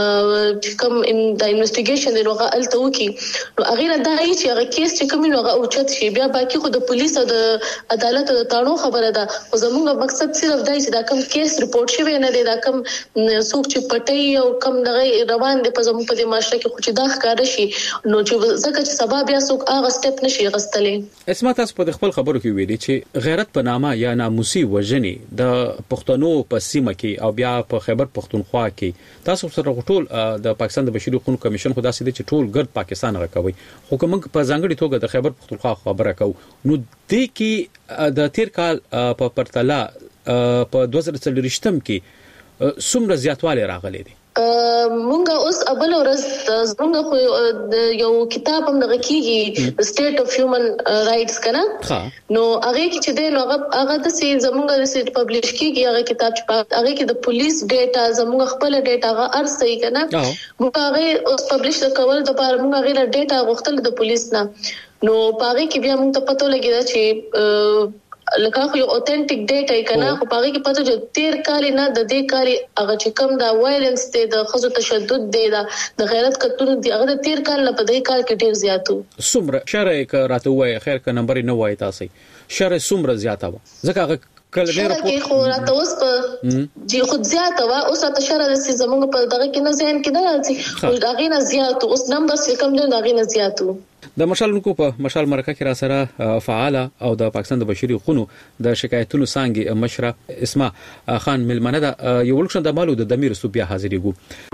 کوم ان د انویسټیګیشن دی هغه الته وکي نو هغه دا هیڅ هغه کیس چې کوم نو هغه اوچت شي بیا باقي خو د پولیس او د عدالت د تانو خبره ده او زموږ مقصد صرف دا چې دا کوم کیس ریپورت شوی نه دی دا کوم څوک چې پټي او کوم دغه روان دي په زموږ په دې معاشره کې خو چې دا ښکار شي نو چې ځکه چې سبا بیا څوک هغه سټپ نشي غستلې اسمه تاسو په خپل خبرو کې ویلي چې غیرت په نامه یا ناموسي وجنې د پښتنو په سیمه کې او بیا په خیبر پختونخوا کې تاسو سره ټول د پاکستان د بشري حقوقو کمیشن خو داسې دي چې ټول ګرد پاکستان راکوي خو کوم په ځانګړي توګه د خیبر پختونخوا خبره کوو نو د کې د تیر کال په پرتله په 2023 کې څومره زیاتوالی راغلی دی مونږه اوس ابل ورځ زمونږ خو یو کتاب هم دغه کیږي سټیټ اف هیومن رائټس کنه نو هغه کې چې دی نو هغه د سي زمونږ د سي پبلش کیږي هغه کتاب چې هغه کې د پولیس ډیټا زمونږ خپل ډیټا هغه ارسي کنه مونږ هغه اوس پبلش کول د پاره مونږ هغه ډیټا غوښتل د پولیس نه نو پاره کې بیا مونږ ته پته لګی چې لکه خو یو اوتنټیک ډیټا کنه خو پاره کې پته چې تیر کال نه د دې کال هغه چې کوم دا وایلنس دی د خزو تشدد دی د غیرت قتلونه دی هغه د تیر کال نه په دې کال کې ډیر زیاتو څومره شرع راته وای خیر ک نمبر نه وای تاسو شرع څومره زیاته و ځکه هغه کله ډیر کې خو راته اوس په جی خود زیاته و اوس ته شرع د زمونږ په دغه کې نه ځین کې نه راځي خو دا غي نه زیاتو اوس نمبر څه کم دی دا غي نه زیاتو د مشالونکو په مشال مرکه کې را سره فعال او د پاکستان د بشري حقوقو د شکایتونو څنګه مشره اسمه خان ملمنه د یو لکشن د مالو د دمیر صوبیا حاضرېګو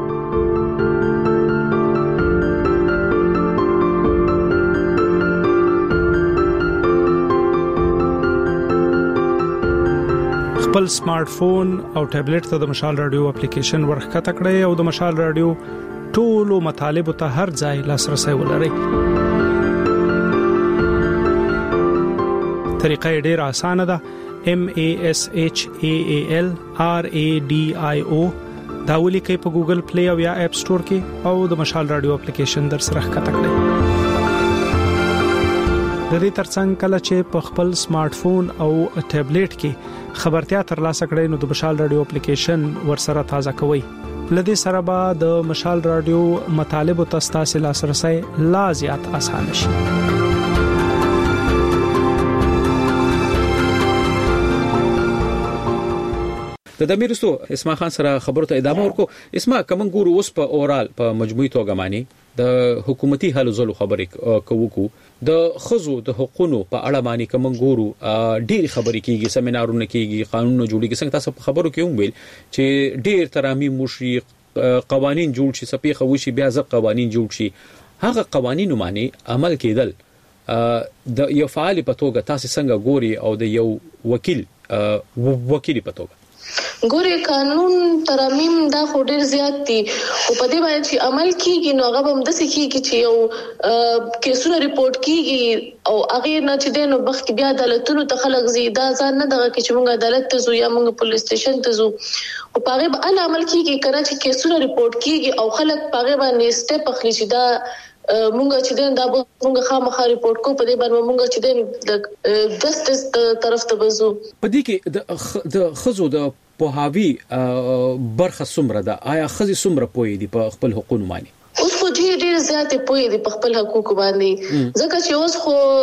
خپل سمارټ فون او ټابلیټ ته د مشال رادیو اپلیکیشن ورخته کړئ او د مشال رادیو ټولو مطالب ته هر ځای لاسرسي ولرئ طریقه ډیر اسانه ده MASHAAL RADIO دا ولیکئ په ګوګل پلی او یا اپ سٹور کې او د مشال رادیو اپلیکیشن در سره ښکته کړئ د دې ترڅنګ کله چې په خپل سمارټ فون او ټابلیټ کې خبرتیا ترلاسه کړئ نو د مشال رادیو اپلیکیشن ورسره تازه کوئ لدې سره به د مشال رادیو مطالب او تاسو لاسرسي لا زیات اسانه شي د دمیرستو اسما خان سره خبرو ته ادامه ورکو اسما کوم ګورو اوس په اورال په مجموعي توګه معنی د حکومتي حل زلو خبرې کوو د خزو د حقوقو په اړه معنی کوم ګورو ډېر خبرې کیږي سیمینارونه کیږي قانونونه جوړیږي څنګه تاسو په خبرو کې هم ویل چې ډېر ترامي مشري قوانين جوړ شي سپي خوشي بیا ځ قوانين جوړ شي هغه قوانين معنی عمل کېدل د یو فعال په توګه تاسو څنګه ګوري او د یو وکیل په توګه ګوري قانون ترمیم دا خو ډیر زیات دي او په دې باندې چې عمل کیږي نو هغه هم د سکیږي چې یو کیسونه ریپورت کیږي او هغه نه چې دینو بخت بیا عدالتونو ته خلک زیاده ځان نه دغه چې موږ عدالت ته زو یا موږ پولیس سټیشن ته زو او پاره به عمل کیږي کنه چې کیسونه ریپورت کیږي او خلک پاره باندې سټپ اخلي چې دا مونږ چې دین دا مونږ خامخا ریپورت کو په دې باندې مونږ چې دین د جسټس طرف ته وزو په دې کې د خزو د پوهاوی برخه سمره ده آیا خزي سمره پوي دي په خپل حقوق باندې اوس خو ډیر زیات پوي دي په خپل حقوق باندې ځکه چې اوس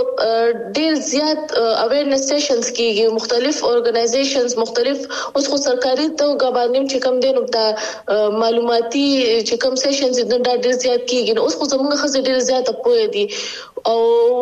خو ډیر زیات اویرنس سیشنز کیږي مختلف اورګنایزیشنز مختلف اوس خو سرکاري توګه باندې چې کم دینو د معلوماتي چې کم سیشنز د ډیر زیات کیږي اوس خو زموږ خزي ډیر زیات پوي دي او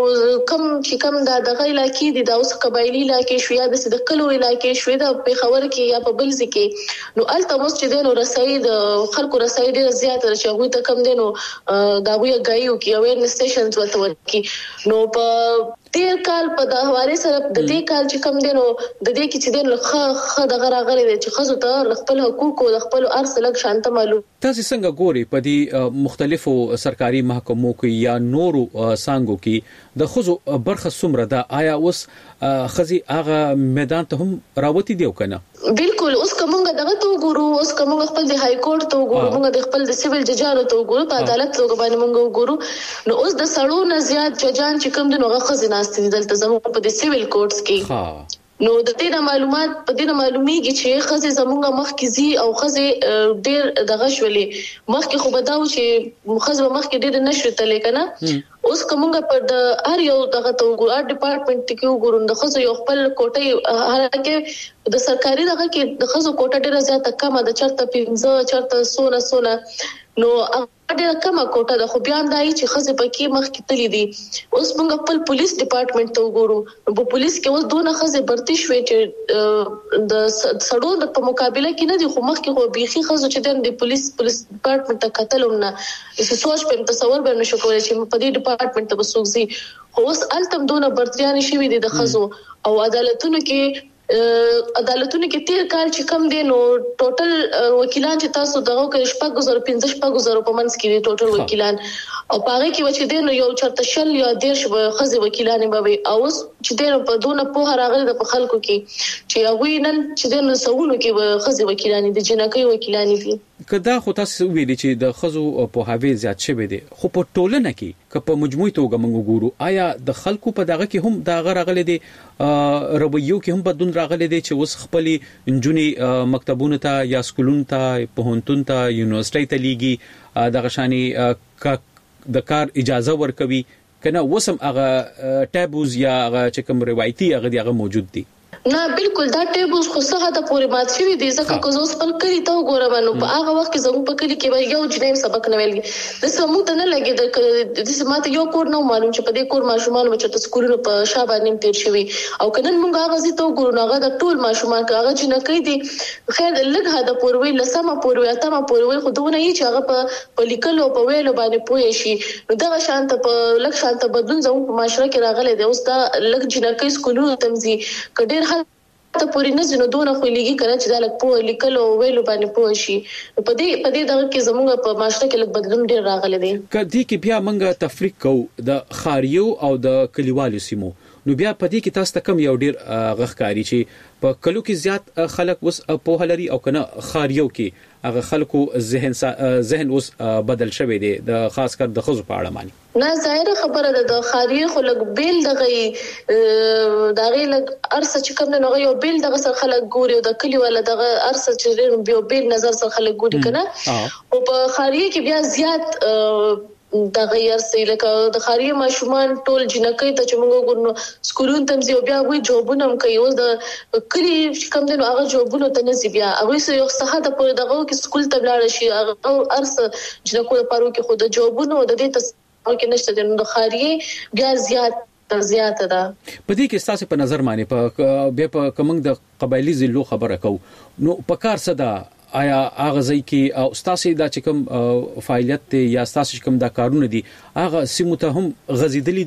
کم چې کم دغه علاقې دي دا اوس قبایلی علاقې شو یا د کلو علاقې شو د پیښور کې یا په بل ځکه نو التمس چې دینو رسای د خلکو رسای ډیر زیات راشي ته کم دینو دا وی غایو کې اویرنس سټیشنز وته ورکی نو په تیر کال په د حواله سره د دې کال چې کم دینو د دې کې چې دین خه دغه راغلي چې خزو ته خپل حقوق او خپل ارث لګ شانته معلوم تاسو څنګه ګوري په دې مختلفو سرکاري محکمو کې یا نورو سانګو کې د خزو برخه سمره ده آیا اوس خزي هغه میدان ته هم راوتی دی کنه بالکل اوس کومه دغه تو ګورو اوس کومه خپل د های کورټ ته ګورو موږ د خپل د سیویل ججانو ته ګورو په عدالت ته باندې موږ ګورو نو اوس د سړو نه زیات ججان چې کوم دغه خزي ناستې دلته زموږ په د سیویل کورټس کې نو د دې معلومات په دې معلومیږي چې خزي زمونږه مخکې زی او خزي ډیر دغه شولې مخکې خو بداو چې خزي مخکې ډیر نشو تلې کنه اوس کومه په د هر یو دغه تو ګور ډپارټمنټ کې وګورم د خزو یو خپل کوټه هرکه د سرکاري دغه کې د خزو کوټه ډیره زیاته کمه د چرته 15 چرته سونه نو ډیره کمه کوټه د خو بیا دای چې خزه پکې مخ کې تللی دي اوس موږ خپل پولیس ډپارټمنټ ته وګورو په پولیس کې اوس دوه خزه برتي شوې چې د سړو د په مقابله کې نه دي خو مخ کې خو بيخي خزه چې د پولیس ډپارټمنټ ته قتلوم نه چې سوچ په تصور به نشو کولای چې په دې ډپارټمنټ ته وسوځي خو اوس التم دونه برتيان شوي دي د خزو او عدالتونو کې تیر کال چې کم دي نو ټوټل وکیلان چې تاسو دغه کې 15,000 په منځ کې دي ټوټل وکیلان او پاره کې و چې دي نو یو چرته شل یا دیش خزي وکیلان به او چې دي په دونه په راغلي د خلکو کې چې هغه نن چې دي نو سوونو کې خزي وکیلان دي جنکې وکیلان دي کدا خو تاسو ویلي چې د خزو په هاوی زیات شوی دي خو په ټولنه کې که په مجموعي توګه موږ ګورو آیا د خلکو په دغه کې هم دا غرغلې دي رویو کې هم بدون راغلي دي چې وس خپلې انجونی مکتبونو ته یا سکولونو ته پوهنتون ته یونیورسيټي ته لیږي دغه شاني د کار اجازه ورکوي کنه وسم هغه ټابوز یا هغه چې کوم روایتي هغه موجود دي نه بالکل دا ټیبلز خو څه هدا پورې مات شوی دي ځکه که زه خپل کلی ته وګورم نو په هغه وخت کې زموږ په کلی کې به یو جنیم سبق نه ویلږي د سمو ته نه لګي د سماته یو کور نو معلوم چې په دې کور ماشومان چې سکولونو په شابه نیم تیر شوی او کنن موږ هغه زی ته وګورو هغه د ټول ماشومان هغه جنکې دي خیر لږ هدا پوروي لسمه پوروي اتمه پوروي خو دونه یې چې هغه په لیکلو په ویلو باندې پوي شي نو دغه شانت په لږ شانت بدلون زموږ په معاشره کې راغلي دی اوس دا لږ جنکې سکولونو تمزي کډیر ته پوری نه زنه دونه خو لګي کنه چې دا لک په لیکلو ویلو باندې پوه شي په دې دغه کې زموږ په معاشره کې لک بدلون ډیر راغلی دی کدي کې بیا موږ تفریق کو د خاریو او د کلیوالو سیمو نو بیا په دې کې تاسو ته کم یو ډیر غخکاری چې په کلو کې زیات خلک وس په هلري او کنه خاریو کې هغه خلکو ذهن اوس بدل شوی دی د خاص کر د خزو په اړه مانی نه ظاهر خبره ده د خاریه خو لګ بیل دغه لګ ارسه چې کوم نه یو بیل دغه سره خلک ګوري او د کلیواله دغه ارسه چې بیا بیل نظر سره خلک ګوري کنه او په خاریه کې بیا زیات د غیر سې لکه د خاریه ماشومان ټول جنکې ته چې موږ ګورنو سکولون تمزي او بیا وی جوبونه هم کوي او د کلی کوم دنو هغه جوبونه ته نسی بیا هغه سه یو صحه د پوره دغه کې سکول ته لاړ شي هغه ارسه جنکو لپاره کې خود جوبونه او د دې او کې نشته د خاریه بیا زیات ده په دې کې تاسو په نظر مانی په بیا په کومنګ د قبایلی زلو خبره کو نو په کار صدا آیا هغه ځای کې او تاسو دا چې کوم فعالیت یا تاسو کوم دا کارونه دي هغه سیمه ته هم غزیدلې دي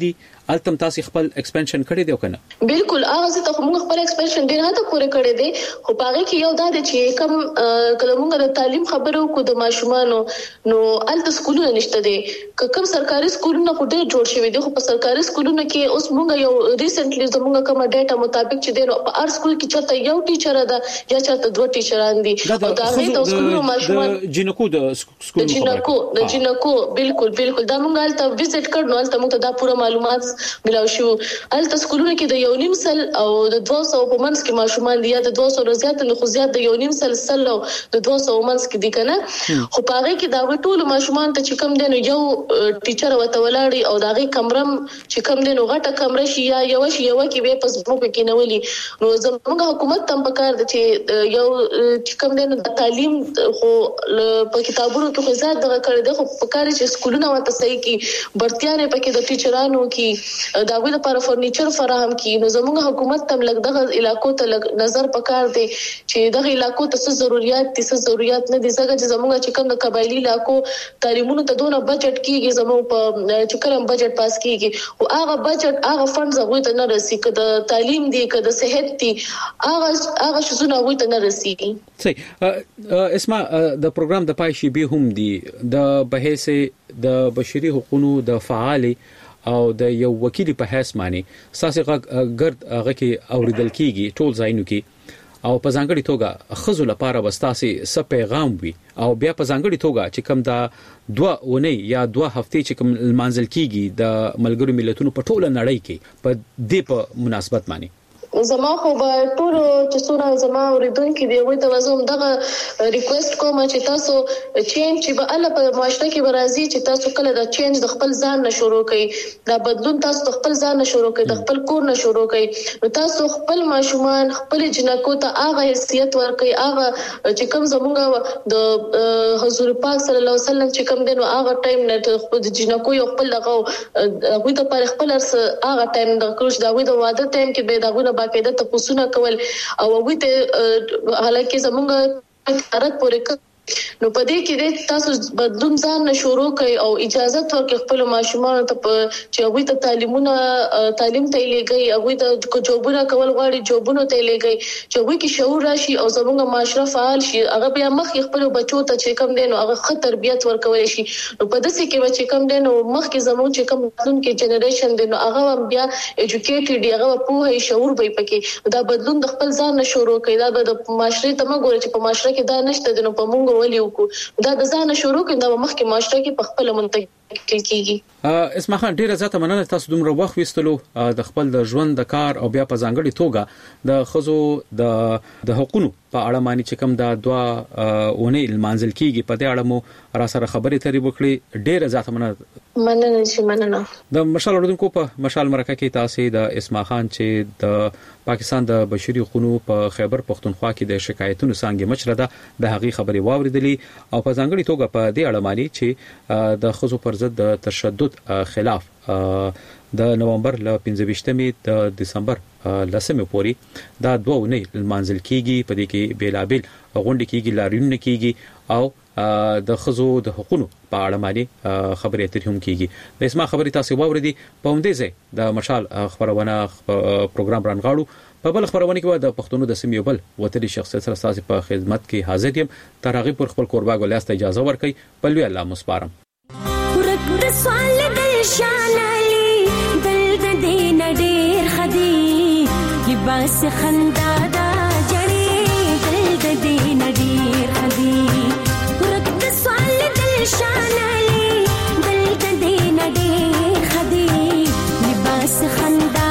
التم تاسو خپل ایکسپانشن کړی دی کنه؟ بالکل هغه ته موږ خپل ایکسپانشن ډیر هدا پوره کړی دی خو پاره کې یو دا دی چې کم کله موږ د تعلیم خبرو کو د ماشومانو نو الته سکولونه نشته دي کوم سرکاري سکولونه خو ډیر جوړ شوی دي خو په سرکاري سکولونو کې اوس موږ یو ریسنټلی زموږ کوم ډاټا مطابق چې دی نو په هر سکول کې چرته یو ټیچر ده یا چرته دوه ټیچران دي او دا غي د سکولونو ماشومان جنکو د سکول د جنکو بالکل دا موږ الته وزټ کړو الته موږ ته دا پوره معلومات ملاو شو الته سکولونو کې د یو نیم سل او د 200 په منځ کې ماشومان دي یا د 200 زیات نه خو زیات د یو نیم سل او د 200 منځ کې دي کنه خو پاره کې دا ټول ماشومان ته چې کم دي نو یو ټیچر وته ولاړی او دا غي کمرم چې کم دي نو غټه کمره شي یا یو کې به پس مو کې نولي نو زموږ حکومت تم پکار دي چې یو چې کم دي نو د تعلیم خو په کتابونو کې زیات دغه کړی دی خو پکار چې سکولونه وته صحیح کی برتيانه پکې د ټیچرانو کې دا غوډه لپاره فرنیچر فراهم کی نو زموږ حکومت تم لګ دغه علاقو ته نظر پکار دی چې دغه علاقو ته څه ضرورت دي څه ضرورت نه دي ځکه چې زموږ چې کوم د قبایلی علاقو تعلیمونو ته دونه بجټ کیږي زموږ په چې کوم بجټ پاس کیږي او هغه بجټ هغه فند زغوي ته نه رسي کده تعلیم دی کده صحت دی هغه شزونه وي ته نه رسي صحیح اسمع د پروګرام د پای شي به هم دی د بحث د بشري حقوقو د فعال او د یو وکیل په حیث معنی ساسي ګرد هغه کې اوریدل کیږي ټول ځایونو کې او په ځانګړي توګه خزو لپاره وستاسي س پیغام وي او بیا په ځانګړي توګه چې کوم دا 2 ونی یا 2 هفته چې کوم منځل کیږي د ملګرو ملتونو په ټوله نړۍ کې په دې په مناسبت معنی زما خو به ټول چې څونه زما اوریدونکو دی وي ته زوم دغه ریکوست کوم چې تاسو چینج چې به الله په معاشره کې برازي چې تاسو کله د چینج د خپل ځان نه شروع کړئ دا بدلون تاسو د خپل ځان نه شروع کړئ د خپل کور نه شروع کړئ نو تاسو خپل ماشومان خپل جنکو ته هغه حیثیت ورکړئ هغه چې کوم زمونږ د حضور پاک صلی الله علیه وسلم چې کوم دنو هغه ټایم نه خپل جنکو یو خپل دغه وي ته پر خپل هغه ټایم د کوش دا وي د واده ټایم کې به دغه باقاعده تاسو کول او وي ته حالکه زمونږ حرکت پورې نو پدې کې تاسو بدلون ځان نه شروع کړئ او اجازه ورکړئ خپل ماشومان ته چې هغه ته تعلیم ته لګي هغه ته جوبونه کول غواړي جوبونه ته لګي چې هغه کې شعور راشي او زموږ معاشره فعال شي هغه بیا مخ خپل بچو ته چې کم دین او هغه ښه تربيت ورکول شي نو په داسې کې چې کم دین او مخ کې زموږ چې کم راتلونکي جنریشن دین هغه بیا ایجوکیټډ دی هغه په شعور به پکې دا بدلون د خپل ځان نه شروع کړئ دا د معاشره ته موږ چې په معاشره کې دا نشته دین په موږ ولي وکړو دا د ځان شروع کړه د مخکې معاشره کې په خپل منتقل کیږي اسماء خان ډیره زیاته مننه تاسو دومره وخت وستلو د خپل د ژوند د کار او بیا په ځانګړي توګه د خزو د حقوقو په اړه معنی چې کوم دا 2 ونی المنزل کیږي په دې اړه مو را سره خبرې ترې وکړي ډیره زیاته مننه د مشال اردوونکو په مشال مرکه کې تاسو د اسماء خان چې د پاکستان د بشري حقوقو په خیبر پختونخوا کې د شکایتونو څنګه مشره ده د هغې خبرې واوریدلې او په ځانګړي توګه په دې اړه معنی چې د خزو پر ضد د تشدد خلاف د نومبر ل 15مې د دسمبر لسمه پورې دا 2 ونی المنزل کیږي په دې کې بیلابل غونډې کیږي لاریون کیږي او د خزو د حقوقو په اړه معنی خبرې اترې هم کیږي د اسما خبرې تاسو واوریدي په همدې ځای د مشال خبرونه پروګرام رانغاړو په بل خبرونه کې د پښتونو د سیمې بل وتري شخصیت سره تاسو په خدمت کې حاضر یم تر هغه پر خپل قربا ګولیاست اجازه ورکړي په لوی الله مسپارم بس خندا دا جړې دل د دې نډیر خدي ورک د سوال دل شانلې دل د دې نډیر خدي لباس خندا